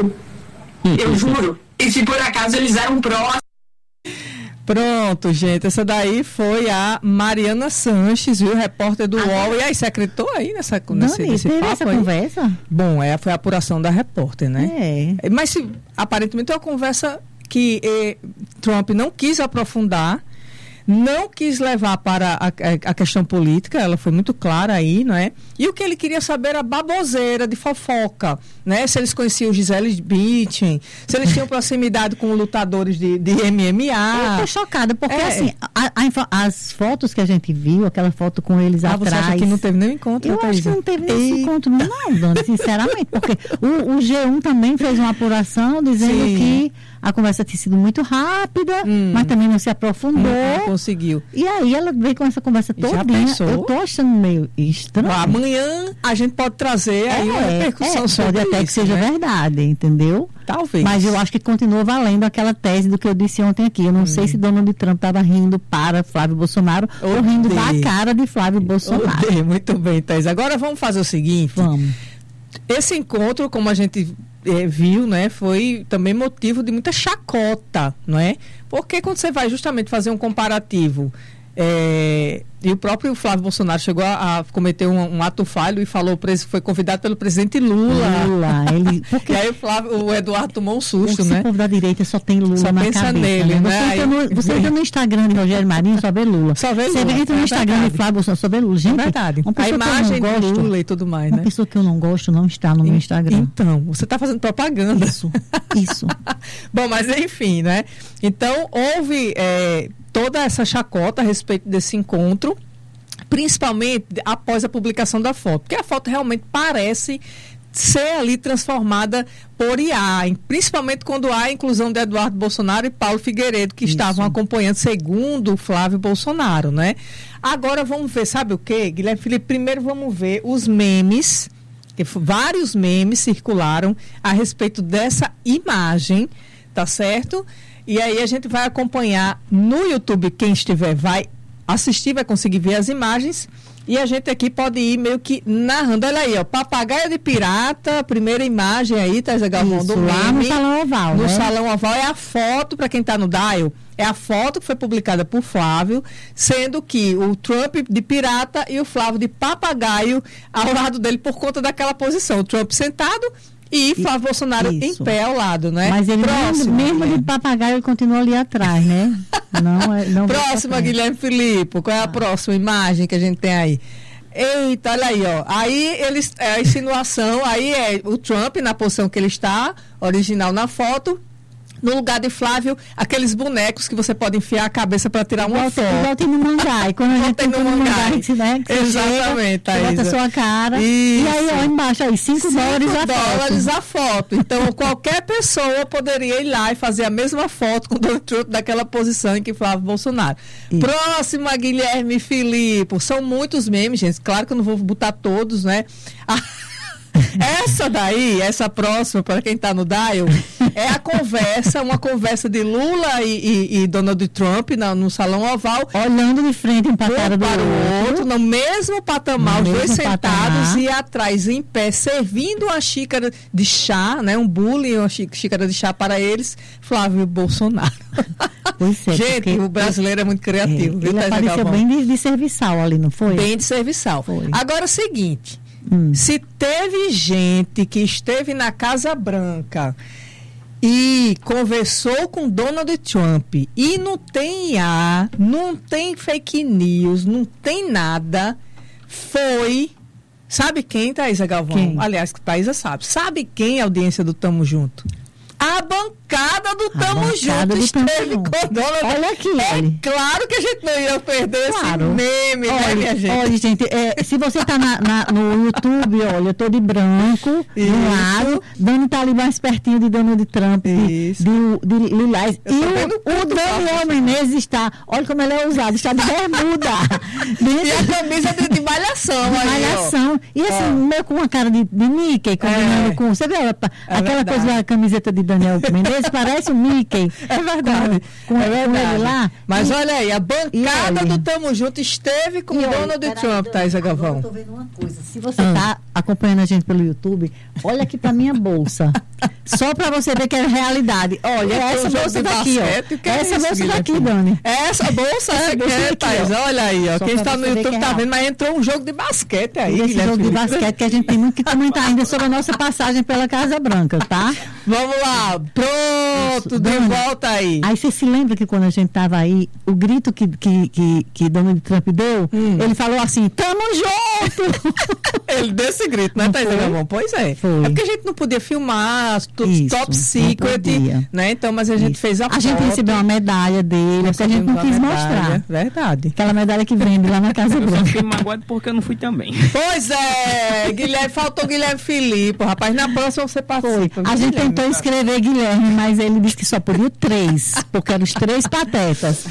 eu juro... E se por acaso eles eram próximos.
Pronto, gente. Essa daí foi a Mariana Sanches, viu? Repórter do U O L. E aí, você acreditou aí nessa, nesse,
Dani,
nesse
teve
papo
essa
aí?
conversa?
Bom, é, foi a apuração da repórter, né?
É.
Mas se, aparentemente é uma conversa que eh, Trump não quis aprofundar, não quis levar para a, a, a questão política, ela foi muito clara aí, não é? E o que ele queria saber era baboseira, de fofoca, né? Se eles conheciam Gisele Bündchen, se eles tinham proximidade com lutadores de, de M M A.
Eu tô chocada, porque
É.
assim, a- a- as fotos que a gente viu, aquela foto com eles
Ah, você
atrás...
acha que não teve nenhum encontro,
Eu acho
Thaisa?
que não teve nenhum encontro, não, Dani, sinceramente, porque o, o G um também fez uma apuração dizendo
Sim.
que a conversa tinha sido muito rápida, mas também não se aprofundou.
Não, não conseguiu.
E aí ela veio com essa conversa
Já
todinha.
pensou?
Eu tô achando meio estranho.
Amanhã a gente pode trazer aí uma repercussão
é,
sobre
pode até
isso,
que seja
né?
verdade, entendeu?
Talvez.
Mas eu acho que continua valendo aquela tese do que eu disse ontem aqui. Eu não sei se Donald Trump estava rindo para Flávio Bolsonaro ou rindo da cara de Flávio Bolsonaro.
Odeio. Muito bem, Thaís. Agora vamos fazer o seguinte.
Vamos.
Esse encontro, como a gente eh, viu, né, foi também motivo de muita chacota, não é? Porque quando você vai justamente fazer um comparativo, eh, e o próprio Flávio Bolsonaro chegou a, a cometer um, um ato falho e falou, pres- foi convidado pelo presidente Lula.
Lula, ele-
E aí o, Flávio, o Eduardo tomou um susto,
Esse
né?
povo da direita só tem Lula
Só
na
pensa
cabeça.
nele,
né?
né?
Você, entra
Aí-
no, você entra no Instagram de Rogério Marinho, só vê Lula.
Só vê
Você
Lula,
entra no
é
Instagram
verdade.
de Flávio Bolsonaro, só vê Lula. Gente,
É verdade.
uma
A
pessoa que eu não
imagem
gosto,
do Lula e tudo mais,
uma
né?
pessoa que eu não gosto não está no meu Instagram.
Então, você está fazendo propaganda.
Isso, isso.
Bom, mas enfim, né? Então, houve é, toda essa chacota a respeito desse encontro, principalmente após a publicação da foto, porque a foto realmente parece ser ali transformada por I A, principalmente quando há a inclusão de Eduardo Bolsonaro e Paulo Figueiredo, que
Isso.
estavam acompanhando, segundo o Flávio Bolsonaro, né? Agora vamos ver, sabe o quê, Guilherme Felipe? Primeiro vamos ver os memes, que f- vários memes circularam a respeito dessa imagem, tá certo? E aí a gente vai acompanhar no YouTube, quem estiver vai assistir, vai conseguir ver as imagens. E a gente aqui pode ir meio que narrando. Olha aí, ó, papagaio de pirata, primeira imagem aí, Thaisa Galvão,
Isso,
do
lá
meme.
no Salão Oval,
No
né?
Salão Oval é a foto, para quem está no Dial, é a foto que foi publicada por Flávio, sendo que o Trump de pirata e o Flávio de papagaio ao lado dele por conta daquela posição. O Trump sentado e Flávio Bolsonaro
isso.
em pé ao lado, né?
Mas ele
Próximo,
mesmo, mesmo de papagaio ele continua ali atrás, né? Não, é- não vai pra
Próxima,
frente.
Guilherme Filipe, qual é a próxima imagem que a gente tem aí? Eita, olha aí, ó. Aí eles, é a insinuação, aí é o Trump na posição que ele está, original na foto. No lugar de Flávio, aqueles bonecos que você pode enfiar a cabeça para tirar uma
Igual,
foto.
igual tem no Mangai. Quando a
Igual
gente
tem
tem
no
no
Mangai.
Mangai, que, né, que você
Exatamente,
chega, você bota a
Thaisa.
sua cara.
Isso.
E aí, ó, embaixo aí, cinco dólares a
dólares
foto.
a foto. Então, qualquer pessoa poderia ir lá e fazer a mesma foto com o Donald Trump daquela posição em que Flávio Bolsonaro.
Isso.
Próxima, Guilherme Filipe. São muitos memes, gente. Claro que eu não vou botar todos, né? Essa daí, essa próxima, para quem está no Dial, é a conversa, uma conversa de Lula e, e, e Donald Trump na, no Salão Oval.
Olhando de frente um para a cara do
para o
outro.
outro, no mesmo patamar,
No
os dois
mesmo
sentados
patamar.
e atrás em pé, servindo uma xícara de chá, né? Um bule, uma xí- xícara de chá para eles, Flávio Bolsonaro.
Pois é,
Gente,
porque-
o brasileiro é muito criativo.
É,
viu,
ele
Thaisa
apareceu
Galvão?
bem de, de serviçal ali, não foi?
Bem de serviçal.
Foi.
Agora é o seguinte,
Hum.
se teve gente que esteve na Casa Branca e conversou com Donald Trump e não tem I A, não tem fake news, não tem nada, foi... Sabe quem, Thaisa Galvão?
Quem?
Aliás, que Thaisa sabe. Sabe quem, a audiência do Tamo Junto? A bancada bancada do Tamo
bancada
Junto
do
esteve
Tamo
com Dona do...
Olha aqui,
É
olha.
claro que a gente não ia perder
Claro.
esse meme,
olha,
né, minha gente?
Olha, gente, é, se você tá na, na- no YouTube, olha, eu tô de branco, de
Isso.
um lado, Dani tá ali mais pertinho de Donald Trump, de,
Isso.
de, de lilás.
Eu
E
tô vendo
o, o
tudo,
Daniel
Fábio.
Menezes está, olha como ele é usado, está de bermuda.
E a camisa de, de malhação
De
aí, ó.
malhação. E assim,
Ó.
meio com uma cara de, de Mickey, combinando
É.
com. Você vê ela, pa-
É
aquela
verdade.
coisa da camiseta de Daniel Menezes, parece o Mickey.
É verdade.
Com, com,
é verdade.
com ele lá.
Mas
E-
olha aí, a bancada
olha.
do Tamo Junto esteve com
E olha,
Donald
peraí,
Trump,
Dani,
Thaisa
agora
Galvão.
eu tô vendo uma coisa. Se você está acompanhando a gente pelo YouTube, olha aqui pra minha bolsa. Só pra você ver que é realidade. Olha,
Eu tô
essa
no jogo
bolsa
de
daqui,
basquete, o
ó.
que é
Essa
isso,
bolsa
Guilherme?
daqui, Dani.
Essa bolsa
Essa
é
bolsa
que é,
aqui,
Thaisa,
ó.
olha aí, ó.
Só
Quem
pra
está no
você ver
YouTube
que é
tá
real.
vendo, mas entrou um jogo de basquete aí,
Esse
Guilherme
jogo de
Felipe.
basquete que a gente tem muito que comentar ainda sobre a nossa passagem pela Casa Branca, tá?
Vamos lá, pronto,
Isso,
de
Dani.
volta aí.
Aí você se lembra que quando a gente tava aí, o grito que, que, que, que Donald Trump deu,
Hum.
ele falou assim, tamo junto!
Ele deu esse grito, né,
Não
Thaisa
foi?
Galvão? Pois é.
Foi.
É porque a gente não podia filmar, tudo
Isso,
top
não
secret,
podia.
né? Então, mas a gente
Isso.
fez a,
A
foto.
gente recebeu uma medalha dele, porque a gente não
recebemos
quis
a medalha,
mostrar.
Verdade.
Aquela medalha que vende lá na Casa
Eu só
Branca.
fiquei magoado porque eu não fui também.
Pois é, Guilherme, faltou Guilherme Filipe, rapaz. Na próxima você participa.
A
viu,
gente
Guilherme?
tentou escrever Guilherme, mas ele disse que só podia três, porque eram os três patetas.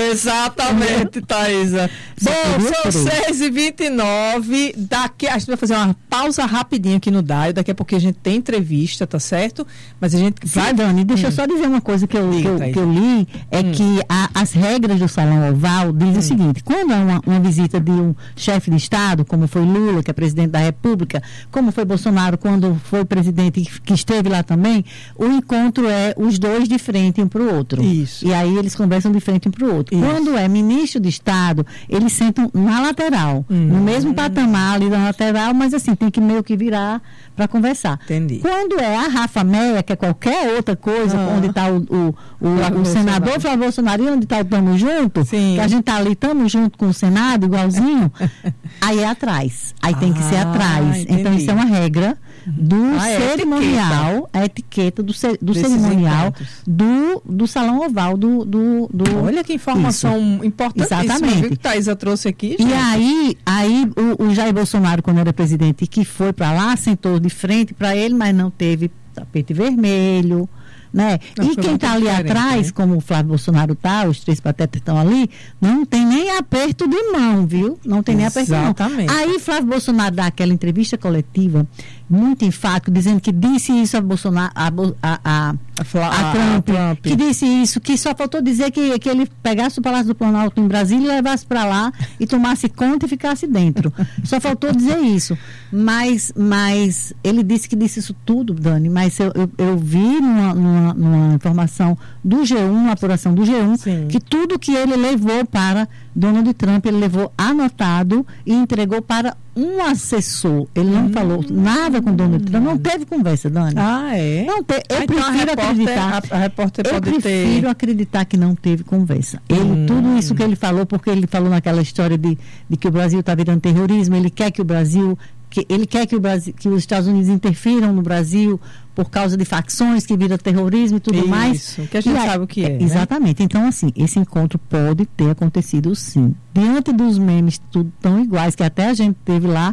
Exatamente, Thaisa.
Só
Bom,
podia
são
três.
seis e vinte e nove. Daqui, a gente vai fazer uma pausa rapidinho aqui no Daio. Daqui a pouco a gente tem entrevista, tá certo? Mas a gente
Vai, Dani, deixa eu só dizer uma coisa que eu,
Diga,
que eu,
Thaís.
que eu li, é que a- as regras do Salão Oval dizem o seguinte, quando há uma, uma visita de um chefe de Estado, como foi Lula, que é presidente da República, como foi Bolsonaro quando foi presidente que, que esteve lá também, o encontro é os dois de frente um para o outro.
Isso.
E aí eles conversam de frente um para o outro.
Isso.
Quando é ministro de Estado, eles sentam na lateral,
Hum.
no mesmo patamar ali na lateral, mas assim, tem que meio que virar para conversar.
Entendi.
Quando é a Rafa Meia, que é qualquer outra coisa,
Ah.
onde está o, o, o,
Flávio
o senador
Bolsonaro.
Flávio Bolsonaro e onde está o Tamo Junto,
Sim.
que a gente está ali, tamo junto com o Senado, igualzinho, aí é atrás. Aí tem que ser
Ah,
atrás. Então
entendi.
isso é uma regra do
Ah, é
cerimonial, a etiqueta do, ce- do
Desses
cerimonial
encontros.
do, do salão oval do, do, do
Olha que informação importantíssima,
Exatamente.
viu, que Thaisa trouxe aqui.
e
gente.
aí, aí o, o Jair Bolsonaro, quando era presidente, que foi para lá, sentou de frente para ele, mas não teve tapete vermelho, né?
Não,
E
foi
quem
muito
está ali
diferente,
atrás,
né?
como o Flávio Bolsonaro está, os três patetas estão ali, não tem nem aperto de mão, viu? Não tem nem aperto de mão.
Exatamente.
Aí Flávio Bolsonaro dá aquela entrevista coletiva, muito enfático, dizendo que disse isso a Bolsonaro, a, Bo- a, a,
A Fla-
a
a-
Trump,
a Trump.
que disse isso, que só faltou dizer que, que ele pegasse o Palácio do Planalto em Brasília e levasse para lá e tomasse conta e ficasse dentro. Só faltou dizer isso. Mas, mas ele disse que disse isso tudo, Dani, mas eu, eu, eu vi numa, numa, numa informação do G um, uma apuração do G um,
Sim.
que tudo que ele levou para Donald Trump, ele levou anotado e entregou para um assessor. Ele não
Hum.
falou nada com Donald Trump, não teve conversa, Dani.
Ah, é?
Não te, eu
Ah, então a
prefiro
repórter-
acreditar.
a- a repórter
eu
pode
prefiro
ter-
acreditar que não teve conversa. Ele,
Hum.
tudo isso que ele falou, porque ele falou naquela história de, de que o Brasil está virando terrorismo, ele quer que o Brasil, que ele quer que o Brasil, que os Estados Unidos interfiram no Brasil por causa de facções que viram terrorismo e tudo
Isso,
mais.
que a gente
E aí-
sabe o que é, né?
Exatamente. Então, assim, esse encontro pode ter acontecido sim. Diante dos memes tudo tão iguais que até a gente teve lá,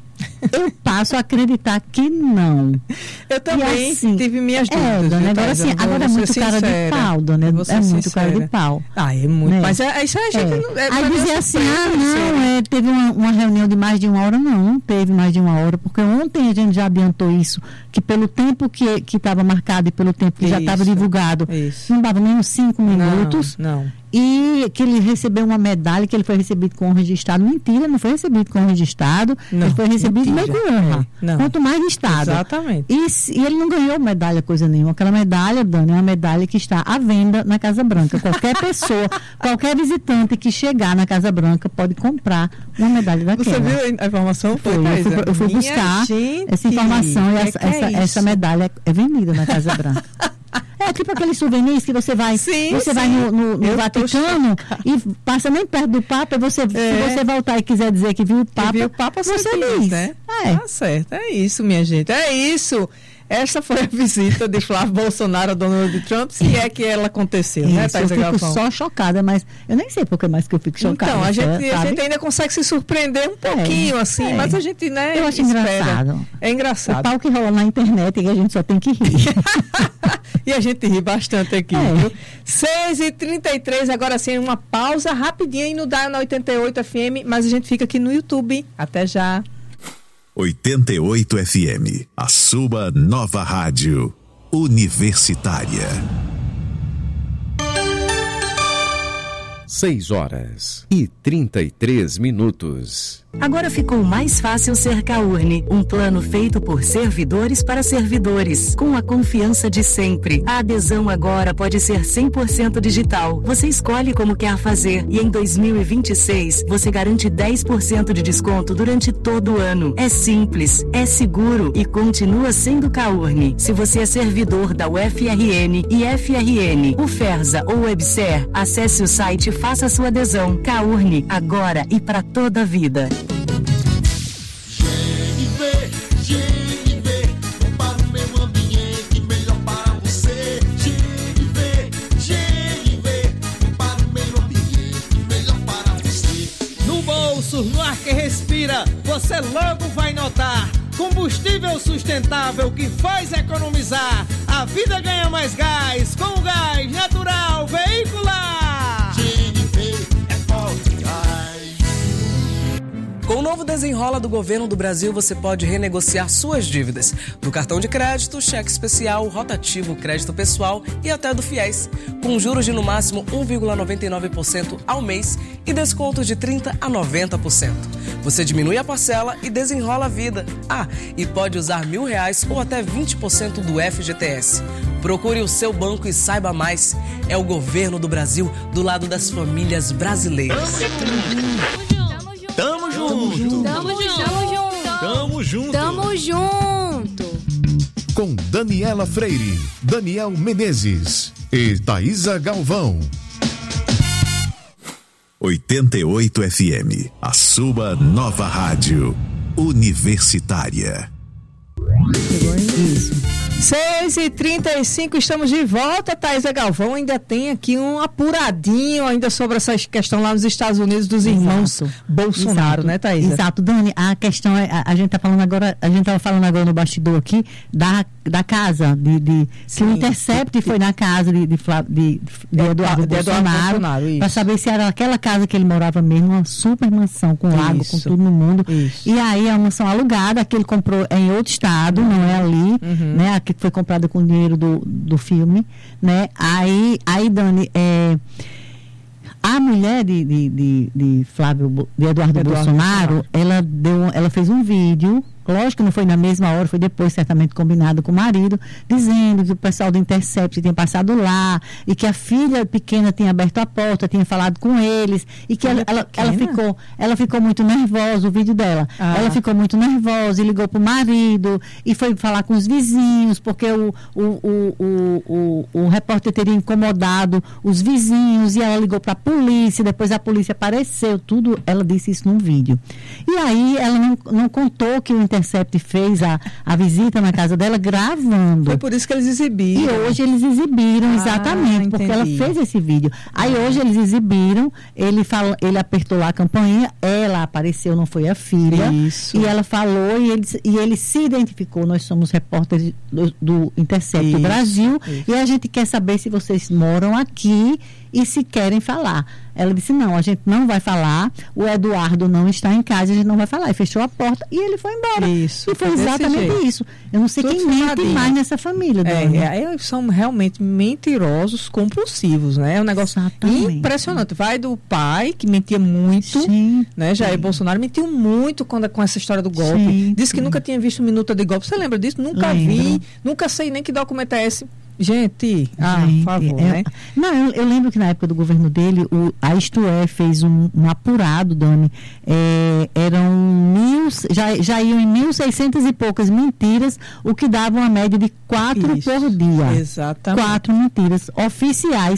eu passo a acreditar que não.
Eu também
E assim,
tive minhas
é,
dúvidas.
Dona,
viu,
agora
Thaisa?
sim,
Vou-
agora é
vou
muito
ser
cara de
sincera.
pau, Dona.
Vou ser
É muito cara
sincera.
de pau.
Ah, é muito.
Né?
Mas é, isso a gente
É.
não. É,
Aí
pra mim é
dizer assim,
surpresa,
ah,
assim.
não, é, teve uma, uma reunião de mais de uma hora, não, não teve mais de uma hora, porque ontem a gente já adiantou isso, que pelo tempo que estava marcado e pelo tempo que já estava
Isso,
divulgado,
isso.
não dava nem uns cinco minutos.
Não, não.
E que ele recebeu uma medalha, que ele foi recebido com honra de Estado. Mentira, não foi recebido com honra de Estado.
Não,
ele foi recebido nem
mentira.
com honra.
É, não.
Quanto mais de Estado.
Exatamente.
E, se- e ele não ganhou medalha, coisa nenhuma. Aquela medalha, Dani, é uma medalha que está à venda na Casa Branca. Qualquer pessoa, qualquer visitante que chegar na Casa Branca pode comprar uma medalha daquela.
Você viu a informação? Foi,
Foi, eu fui,
Thaisa?
eu fui
Minha
buscar
gente,
essa informação e
é
essa,
que é
essa,
isso?
essa medalha é vendida na Casa Branca. É tipo aqueles souvenirs que você vai,
Sim,
você
sim.
vai no, no- no
Eu tô
Vaticano e passa nem perto do Papa, e você,
É.
se você voltar e quiser dizer que viu o
Que
Papa,
viu o Papa
você
você
diz.
diz, né?
É.
Tá certo, é isso, minha gente, é isso. essa foi a visita de Flávio Bolsonaro a Donald Trump, se é que ela aconteceu, Isso, né, Thaisa
Galvão? Eu fico
Galvão?
só chocada, mas eu nem sei por que mais que eu fico chocada.
Então, a gente, a gente ainda consegue se surpreender um pouquinho, é, assim, é. mas a gente, né,
eu acho
espera.
engraçado.
É engraçado.
O pau que rola na internet e a gente só tem que rir.
E a gente ri bastante aqui,
é.
viu? seis e trinta e três, agora sim, uma pausa rapidinha aí no Dial na oitenta e oito F M, mas a gente fica aqui no YouTube. Até já.
oitenta e oito F M, a sua nova rádio universitária. Seis horas e trinta e três minutos.
Agora ficou mais fácil ser Caurne, um plano feito por servidores para servidores, com a confiança de sempre. A adesão agora pode ser cem por cento digital. Você escolhe como quer fazer e em dois mil e vinte e seis você garante dez por cento de desconto durante todo o ano. É simples, é seguro e continua sendo Caurne. Se você é servidor da U F R N e F R N, UFERSA ou WebSer, acesse o site e faça a sua adesão. Caurne, agora e para toda a vida.
No ar que respira, você logo vai notar. Combustível sustentável que faz economizar. A vida ganha mais gás com o gás natural veicular. G N V é forte gás.
Com o novo Desenrola do Governo do Brasil, você pode renegociar suas dívidas. Do cartão de crédito, cheque especial, rotativo, crédito pessoal e até do FIES. Com juros de no máximo um vírgula noventa e nove por cento ao mês e descontos de trinta por cento a noventa por cento. Você diminui a parcela e desenrola a vida. Ah, e pode usar mil reais ou até vinte por cento do F G T S. Procure o seu banco e saiba mais. É o Governo do Brasil do lado das famílias brasileiras.
Tamo junto.
Tamo junto.
Tamo junto.
Tamo junto.
Com Daniela Freire, Daniel Menezes e Thaisa Galvão. oitenta e oito F M, a sua nova rádio universitária.
Isso. seis e trinta e cinco, estamos de volta. Thaisa Galvão ainda tem aqui um apuradinho ainda sobre essa questão lá nos Estados Unidos dos irmãos Exato. Bolsonaro,
Exato.
né, Thaisa?
Exato, Dani, a questão é, a, a gente tá falando agora, a gente tava falando agora no bastidor aqui da, da casa, de, de que o Intercept foi na casa de, de, de, de Eduardo, de Eduardo Bolsonaro, para saber se era aquela casa que ele morava mesmo, uma super mansão com lago, com tudo no mundo. Isso. E aí a mansão alugada, que ele comprou em outro estado, uhum. não é ali, uhum. né, que foi comprada com o dinheiro do, do filme, né? Aí, aí Dani, é, a mulher de, de, de, de Flávio, de Eduardo, Eduardo Bolsonaro, Bolsonaro, ela deu, ela fez um vídeo. Lógico que não foi na mesma hora, foi depois, certamente, combinado com o marido, dizendo que o pessoal do Intercept tinha passado lá e que a filha pequena tinha aberto a porta, tinha falado com eles e que ela, ela, ela, ficou, ela ficou muito nervosa, o vídeo dela. Ah. Ela ficou muito nervosa e ligou para o marido e foi falar com os vizinhos, porque o, o, o, o, o, o repórter teria incomodado os vizinhos e ela ligou para a polícia, depois a polícia apareceu, tudo, ela disse isso num vídeo. E aí ela não, não contou que o Intercept Intercept fez a, a visita na casa dela gravando.
Foi por isso que eles exibiram.
E hoje eles exibiram, ah, exatamente, porque ela fez esse vídeo. Aí ah. hoje eles exibiram, ele, falou, ele apertou lá a campainha, ela apareceu, não foi a filha. Isso. E ela falou e ele, e ele se identificou. Nós somos repórteres do, do Intercept isso, Brasil isso. E a gente quer saber se vocês moram aqui e se querem falar. Ela disse, não, a gente não vai falar, o Eduardo não está em casa, a gente não vai falar. E fechou a porta e ele foi embora. Isso, e foi exatamente isso. Eu não sei Tudo quem mente mais nessa família.
É, é, são realmente mentirosos compulsivos, né? É um negócio exatamente. Impressionante. Vai do pai, que mentia muito, sim, né? Jair sim. Bolsonaro mentiu muito quando, com essa história do golpe. Sim, Disse que sim. nunca tinha visto minuta de golpe. Você lembra disso? Nunca Lembro. vi, nunca sei nem que documento é esse. Gente, ah, Gente, por favor, é, né?
Não, eu, eu lembro que na época do governo dele, o, a Isto É fez um, um apurado, Dani, é, eram mil, já, já iam em mil seiscentas e poucas mentiras, o que dava uma média de quatro Isso, por dia.
Exatamente.
Quatro mentiras oficiais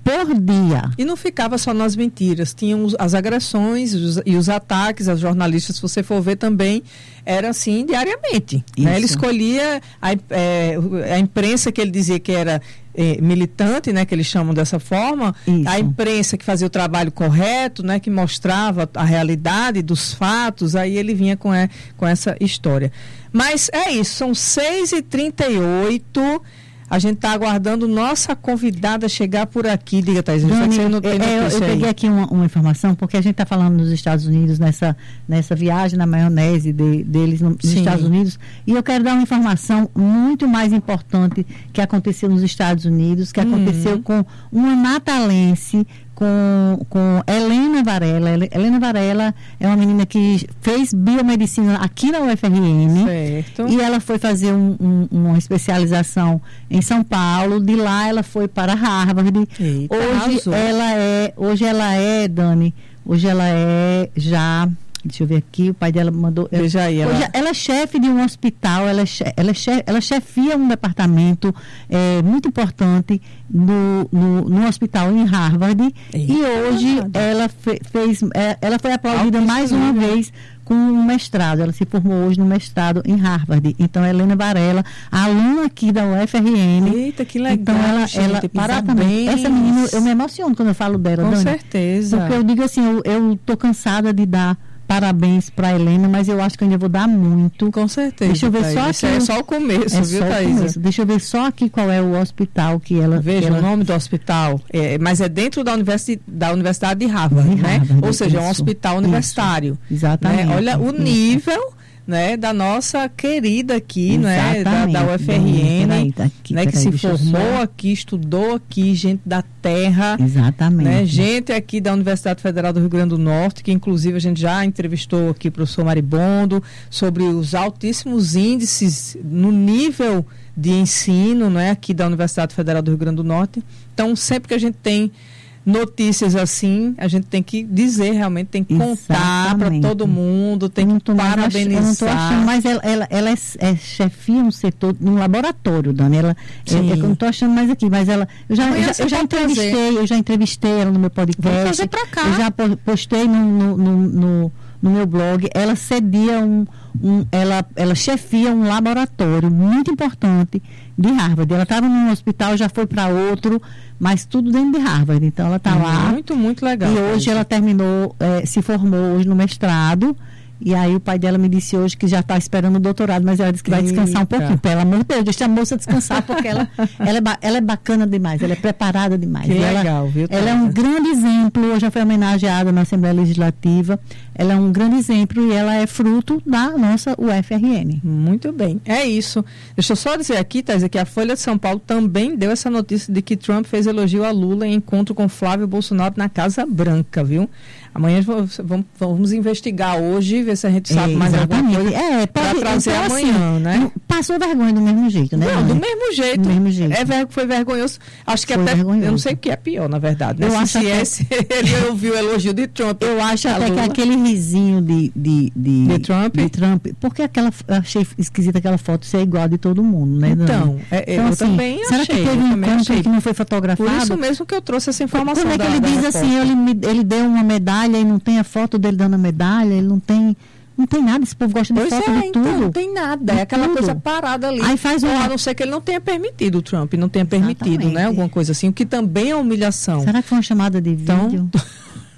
por dia.
E não ficava só nas mentiras, tinham os, as agressões os, e os ataques aos jornalistas, se você for ver também, era assim diariamente. Né? Ele escolhia a, é, a imprensa que ele dizia que era é, militante, né, que eles chamam dessa forma, Isso. a imprensa que fazia o trabalho correto, né, que mostrava a realidade dos fatos, aí ele vinha com, é, com essa história. Mas é isso, são seis e trinta e oito. A gente está aguardando nossa convidada chegar por aqui. Diga, Thaís,
Dani,
você não tem
é, eu, eu peguei aqui uma, uma informação, porque a gente está falando nos Estados Unidos, nessa, nessa viagem na maionese de, deles no, nos Sim. Estados Unidos, e eu quero dar uma informação muito mais importante que aconteceu nos Estados Unidos, que aconteceu uhum. com uma natalense, com, com Helena Varela. Helena Varela é uma menina que fez biomedicina aqui na U F R N.
Certo.
E ela foi fazer um, um, uma especialização em São Paulo. De lá ela foi para Harvard.
Eita,
hoje
arrasou.
ela é, hoje ela é, Dani, hoje ela é já... Deixa eu ver aqui, o pai dela mandou.
Veja aí, ela...
Hoje, ela é chefe de um hospital, ela, é chefe, ela, é chefe, ela chefia um departamento é, muito importante no, no, no hospital em Harvard. Eita, e hoje nada. ela fe, fez, é, ela foi aplaudida mais uma vez com um mestrado. Ela se formou hoje no mestrado em Harvard. Então, Helena Varela, aluna aqui da U F R N.
Eita, que legal.
Então, ela,
gente,
ela
parabéns.
Essa menina, eu me emociono quando eu falo dela,
Com
Dani,
certeza.
Porque eu digo assim, eu, eu tô cansada de dar parabéns para Helena, mas eu acho que eu ainda vou dar muito.
Com certeza.
Deixa eu ver
Thaís,
só
isso
aqui.
É só o começo,
é
viu,
só
Thaís?
Começo. Deixa eu ver só aqui qual é o hospital que ela...
Veja
que ela...
o nome do hospital. É, mas é dentro da, universi... da Universidade de Harvard,
de
né?
Harvard,
Ou seja, é um
isso,
universitário universitário.
Isso, exatamente.
Né? Olha o
isso.
nível... Né, da nossa querida aqui, né, da, da U F R N,
peraí, tá aqui,
né, que
peraí,
se formou
só...
aqui, estudou aqui, gente da terra,
exatamente,
né, gente aqui da Universidade Federal do Rio Grande do Norte, que inclusive a gente já entrevistou aqui o professor Maribondo sobre os altíssimos índices no nível de ensino, né, aqui da Universidade Federal do Rio Grande do Norte. Então, sempre que a gente tem notícias assim, a gente tem que dizer realmente, tem que contar para todo mundo, tem que parabenizar.
Eu não tô achando, mas ela, ela, ela é, é chefia um setor, num laboratório, Dani. Ela, é, é, eu não estou achando mais aqui, mas ela, eu já, eu já, eu já entrevistei, trazer. eu já entrevistei ela no meu podcast.
Vamos fazer pra cá.
Eu já postei no, no, no, no, no meu blog. Ela cedia um, um ela, ela chefia um laboratório muito importante de Harvard. Ela estava num hospital, já foi para outro, mas tudo dentro de Harvard. Então ela está lá.
Muito, muito legal.
E hoje ela terminou, é, se formou hoje no mestrado. E aí o pai dela me disse hoje que já está esperando o doutorado, mas ela disse que vai descansar um pouquinho. Pelo amor de Deus, deixa a moça descansar, porque ela, ela, é, ela é bacana demais, ela é preparada demais.
Que
ela,
legal, viu?
Ela é um grande exemplo, já foi homenageada na Assembleia Legislativa. Ela é um grande exemplo e ela é fruto da nossa U F R N.
Muito bem, é isso. Deixa eu só dizer aqui, Thais, que a Folha de São Paulo também deu essa notícia de que Trump fez elogio a Lula em encontro com Flávio Bolsonaro na Casa Branca, viu? Amanhã vamos, vamos investigar hoje, ver se a gente sabe é, mais alguma coisa
é,
para trazer
então,
amanhã,
assim,
né?
Passou vergonha do mesmo jeito, né?
Não, do mesmo jeito.
Do mesmo jeito.
É, ver, foi vergonhoso. Acho que
foi
até,
vergonhoso.
eu não sei o que é pior, na verdade. Né?
Eu
se
acho
se
até...
esse, ele ouviu o elogio de Trump.
Eu acho até
Lula.
que aquele risinho de, de, de,
de, Trump?
de Trump, porque aquela, eu achei esquisita aquela foto ser igual de todo mundo, né?
Então, é,
então
eu
assim,
também
será
achei.
que teve um encontro que não foi fotografado?
Por isso mesmo que eu trouxe essa informação.
Como é que
da,
ele
da
diz
repórter.
assim, ele, me, ele deu uma medalha e não tem a foto dele dando a medalha, ele não tem... Não tem nada, esse povo gosta de
pois
foto
é,
de tudo.
Então, não tem nada, é aquela
tudo.
coisa parada ali.
Aí faz um...
A não ser que ele não tenha permitido, o Trump não tenha permitido, Exatamente. né? Alguma coisa assim, o que também é humilhação.
Será que foi uma chamada de vídeo?
Então...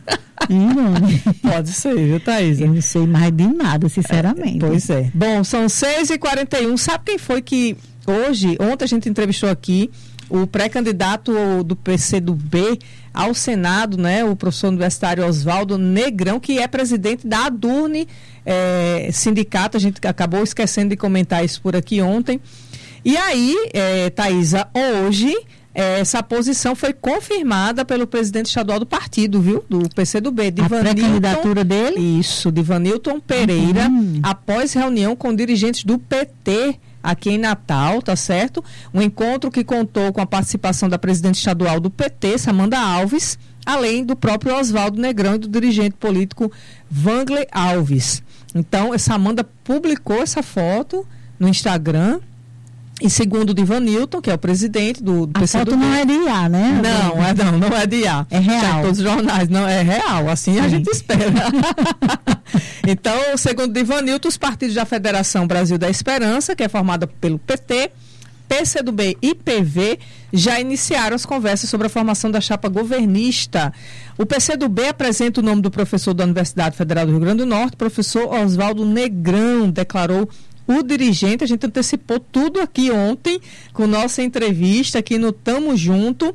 Hum,
Pode ser, viu, Thaís?
Eu não sei mais de nada, sinceramente.
É, pois é. Bom, são seis e quarenta e um. Sabe quem foi que hoje, ontem a gente entrevistou aqui o pré-candidato do P C do B ao Senado, né, o professor universitário Oswaldo Negrão, que é presidente da Adurne é, sindicato, a gente acabou esquecendo de comentar isso por aqui ontem. E aí, é, Thaísa, hoje é, essa posição foi confirmada pelo presidente estadual do partido, viu, do P C do B,
a pré-candidatura dele?
Isso, Divanilton Pereira, uhum. após reunião com dirigentes do P T aqui em Natal, tá certo? Um encontro que contou com a participação da presidente estadual do P T, Samanda Alves, além do próprio Oswaldo Negrão e do dirigente político Wangley Alves. Então, Samanda publicou essa foto no Instagram E segundo o Divanilton, que é o presidente do, do
a
P C do B.
foto não é de I A, né?
Não, é, não, não é de I A.
É real.
Já em todos os jornais, não, é real, assim Sim. a gente espera. Então, segundo o Divanilton, os partidos da Federação Brasil da Esperança, que é formada pelo P T, P C do B e P V, já iniciaram as conversas sobre a formação da chapa governista. O P C do B apresenta o nome do professor da Universidade Federal do Rio Grande do Norte, professor Oswaldo Negrão, declarou o dirigente. A gente antecipou tudo aqui ontem com nossa entrevista aqui no Tamo Junto.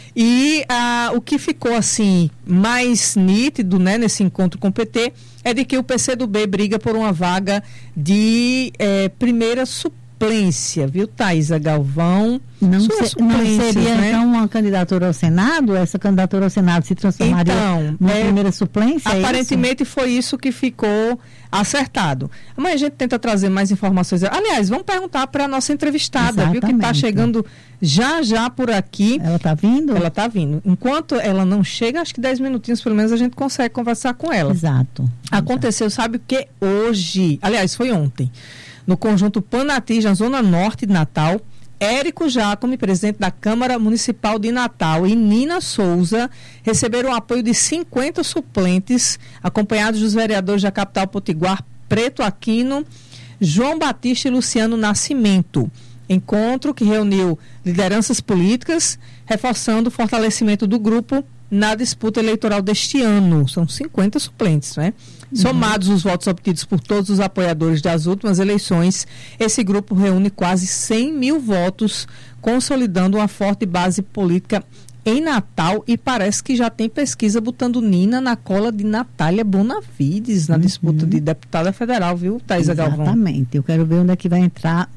E ah, o que ficou assim mais nítido, né, nesse encontro com o P T é de que o P C do B briga por uma vaga de eh, primeira suplência, viu, Thaisa Galvão?
Não, se, não seria, né? Então, uma candidatura ao Senado? Essa candidatura ao Senado se transformaria então, numa é, primeira suplência?
Aparentemente
é isso?
foi isso que ficou acertado. Amanhã a gente tenta trazer mais informações. Aliás, vamos perguntar para a nossa entrevistada, Exatamente. viu, que está chegando já já por aqui.
Ela está vindo?
Ela está vindo. Enquanto ela não chega, acho que dez minutinhos pelo menos a gente consegue conversar com ela.
Exato.
Aconteceu,
Exato.
sabe o que? Hoje, aliás, foi ontem, no conjunto Panati, na Zona Norte de Natal, Érico Jacome, presidente da Câmara Municipal de Natal, e Nina Souza receberam o apoio de cinquenta suplentes, acompanhados dos vereadores da capital potiguar, Preto Aquino, João Batista e Luciano Nascimento. Encontro que reuniu lideranças políticas, reforçando o fortalecimento do grupo na disputa eleitoral deste ano. São cinquenta suplentes, né? Uhum. Somados os votos obtidos por todos os apoiadores das últimas eleições, esse grupo reúne quase cem mil votos, consolidando uma forte base política em Natal, e parece que já tem pesquisa botando Nina na cola de Natália Bonavides na uhum. disputa de deputada federal, viu, Thaisa Galvão?
Exatamente. Eu quero ver onde é que vai entrar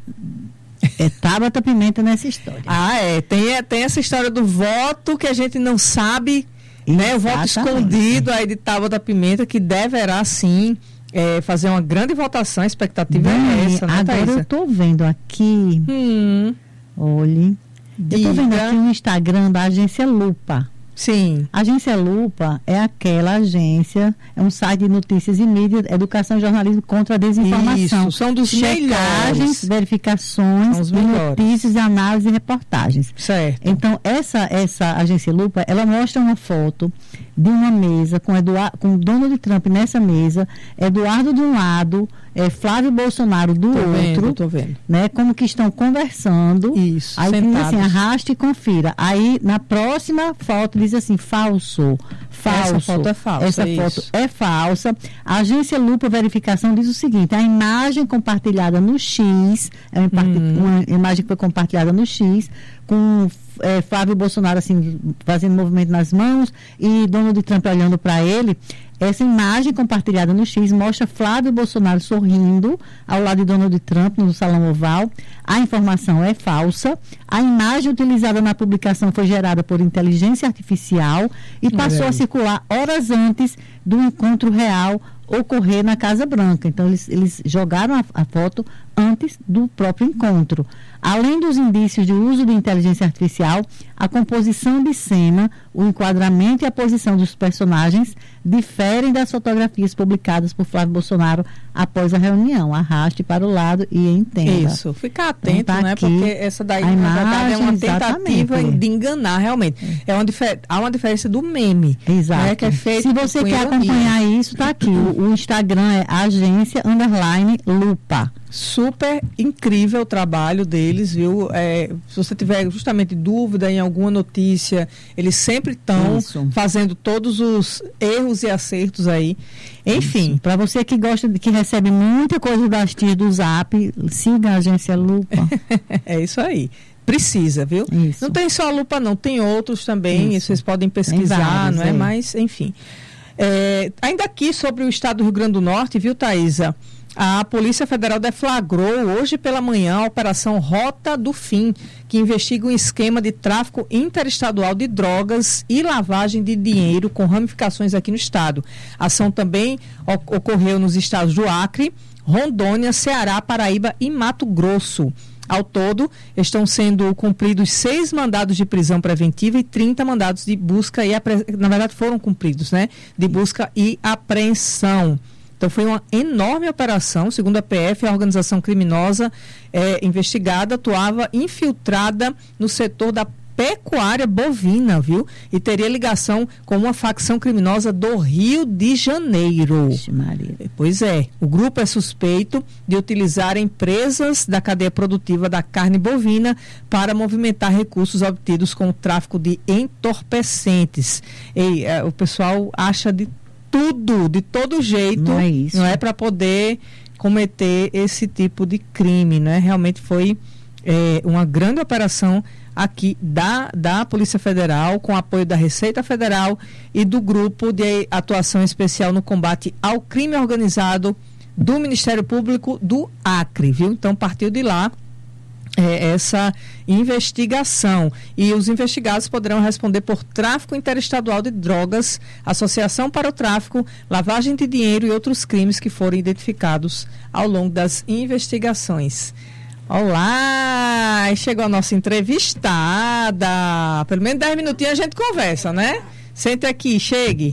é Tabata Pimenta nessa história.
Ah, é. Tem, tem essa história do voto que a gente não sabe, né? O voto escondido aí de Tabata Pimenta, que deverá, sim, é, fazer uma grande votação. A expectativa Bem, é essa, né,
agora
Thaisa?
eu tô vendo aqui, hum. olhe, Diga. eu tô vendo aqui o Instagram da agência Lupa.
Sim.
A agência Lupa é aquela agência, é um site de notícias e mídia, educação e jornalismo contra a desinformação.
Isso, são dos
checagens, melhores. verificações, notícias, análises e reportagens.
Certo.
Então, essa, essa agência Lupa, ela mostra uma foto de uma mesa com, Eduard, com Donald Trump nessa mesa, Eduardo de um lado, é, Flávio Bolsonaro do
tô
outro,
vendo, tô vendo.
né? Como que estão conversando.
Isso,
aí
sentados.
diz assim, arraste e confira. Aí, na próxima foto, diz assim, falso. Falso.
Essa foto é falsa.
Essa
é
foto
isso.
é falsa. A agência Lupa Verificação diz o seguinte: a imagem compartilhada no X, é uma, hum. uma imagem que foi compartilhada no X, com é, Flávio Bolsonaro assim, fazendo movimento nas mãos e Donald Trump olhando para ele. Essa imagem compartilhada no X mostra Flávio Bolsonaro sorrindo ao lado de Donald Trump no Salão Oval. A informação é falsa. A imagem utilizada na publicação foi gerada por inteligência artificial e passou é. a circular horas antes do encontro real ocorrer na Casa Branca. Então, eles, eles jogaram a, a foto antes do próprio encontro. Além dos indícios de uso de inteligência artificial, a composição de cena, o enquadramento e a posição dos personagens diferem das fotografias publicadas por Flávio Bolsonaro após a reunião. Arraste para o lado e entenda.
Isso, ficar atento, então, tá, né?
aqui,
porque essa daí, na
imagem,
verdade, é uma tentativa
exatamente.
de enganar realmente. É uma difer- há uma diferença do meme.
Exato.
Né, que é feito
Se você quer
ironia.
acompanhar isso, está aqui. O, o Instagram é agência underline lupa.
Super incrível o trabalho deles, viu? É, se você tiver justamente dúvida em alguma notícia, eles sempre estão fazendo todos os erros e acertos aí. Enfim.
Para você que gosta, de, que recebe muita coisa das tias do Zap, siga a agência Lupa.
É isso aí. Precisa, viu?
Isso.
Não tem só a Lupa, não. Tem outros também. Isso. Vocês podem pesquisar, vários, não é? é? Mas, enfim. É, ainda aqui sobre o estado do Rio Grande do Norte, viu, Thaisa? A Polícia Federal deflagrou hoje pela manhã a Operação Rota do Fim, que investiga um esquema de tráfico interestadual de drogas e lavagem de dinheiro com ramificações aqui no estado. A ação também ocorreu nos estados do Acre, Rondônia, Ceará, Paraíba e Mato Grosso. Ao todo, estão sendo cumpridos seis mandados de prisão preventiva e trinta mandados de busca e apreensão. Na verdade, foram cumpridos, né? De busca e apreensão. Então foi uma enorme operação. Segundo a P F, a organização criminosa é, investigada atuava infiltrada no setor da pecuária bovina, viu? E teria ligação com uma facção criminosa do Rio de Janeiro.
Maria.
Pois é, o grupo é suspeito de utilizar empresas da cadeia produtiva da carne bovina para movimentar recursos obtidos com o tráfico de entorpecentes. E é, o pessoal acha de tudo, de todo jeito,
não é isso,
não é, para poder cometer esse tipo de crime, né? Realmente foi é, uma grande operação aqui da, da Polícia Federal, com apoio da Receita Federal e do Grupo de Atuação Especial no Combate ao Crime Organizado do Ministério Público do Acre, viu? Então partiu de lá é, essa investigação. E os investigados poderão responder por tráfico interestadual de drogas, associação para o tráfico, lavagem de dinheiro e outros crimes que foram identificados ao longo das investigações. Olá! Chegou a nossa entrevistada. Pelo menos dez minutinhos a gente conversa, né? Sente aqui, chegue.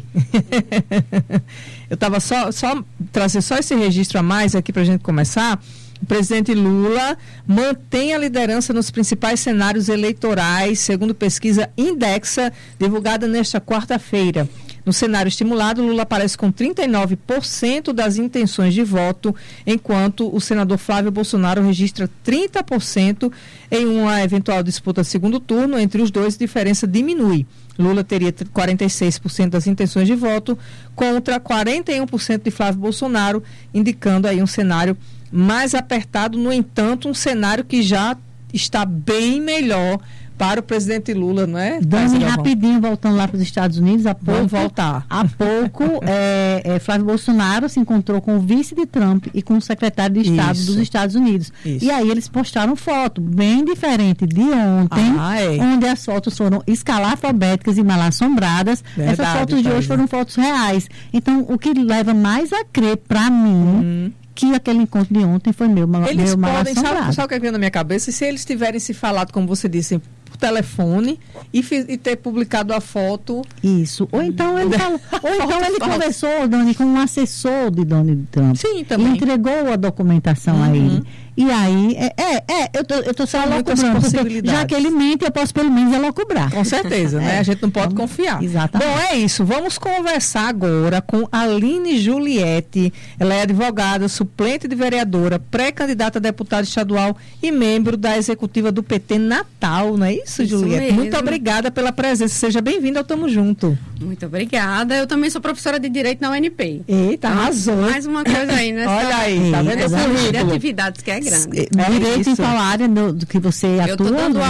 Eu estava só, só trazer só esse registro a mais aqui para a gente começar. O presidente Lula mantém a liderança nos principais cenários eleitorais, segundo pesquisa Indexa, divulgada nesta quarta-feira. No cenário estimulado, Lula aparece com trinta e nove por cento das intenções de voto, enquanto o senador Flávio Bolsonaro registra trinta por cento. Em uma eventual disputa segundo turno, entre os dois, a diferença diminui. Lula teria quarenta e seis por cento das intenções de voto contra quarenta e um por cento de Flávio Bolsonaro, indicando aí um cenário mais apertado. No entanto, um cenário que já está bem melhor para o presidente Lula, não é?
Dani, rapidinho, voltando lá para os Estados Unidos, há pouco,
Vamos voltar.
Há pouco, é, é, Flávio Bolsonaro se encontrou com o vice de Trump e com o secretário de Estado
Isso.
dos Estados Unidos.
Isso.
E aí eles postaram foto, bem diferente de ontem,
ah, é.
onde as fotos foram escalafobéticas e mal assombradas.
Verdade,
Essas fotos de hoje foram fotos reais. Então, o que leva mais a crer, para mim, hum. que aquele encontro de ontem foi meu,
eles
meu mal
podem,
assombrado.
sabe, sabe o que veio na minha cabeça? Se eles tiverem se falado, como você disse, por telefone e, fiz, e ter publicado a foto.
Isso. Ou então ele falou, ou então ele conversou, Dani, com um assessor de Donald Trump.
Sim, também.
E entregou a documentação uhum. a ele. E aí, é, é, é eu tô, eu tô só elocubrando, já que ele mente, eu posso pelo menos elocubrar.
Com certeza, né? É. A gente não pode Vamos, confiar.
Exatamente.
Bom, é isso. Vamos conversar agora com Aline Juliette. Ela é advogada, suplente de vereadora, pré-candidata a deputada estadual e membro da executiva do P T Natal, não é isso, isso Juliette? Mesmo. Muito obrigada pela presença. Seja bem-vinda ao Tamo Junto.
Muito obrigada. Eu também sou professora de Direito na U N P.
Eita, então, arrasou.
Mais uma coisa aí, né?
Olha aí, tá vendo?
Essa de atividades que é grande.
É, direito em qual área do, do que você atua?
Eu estou dando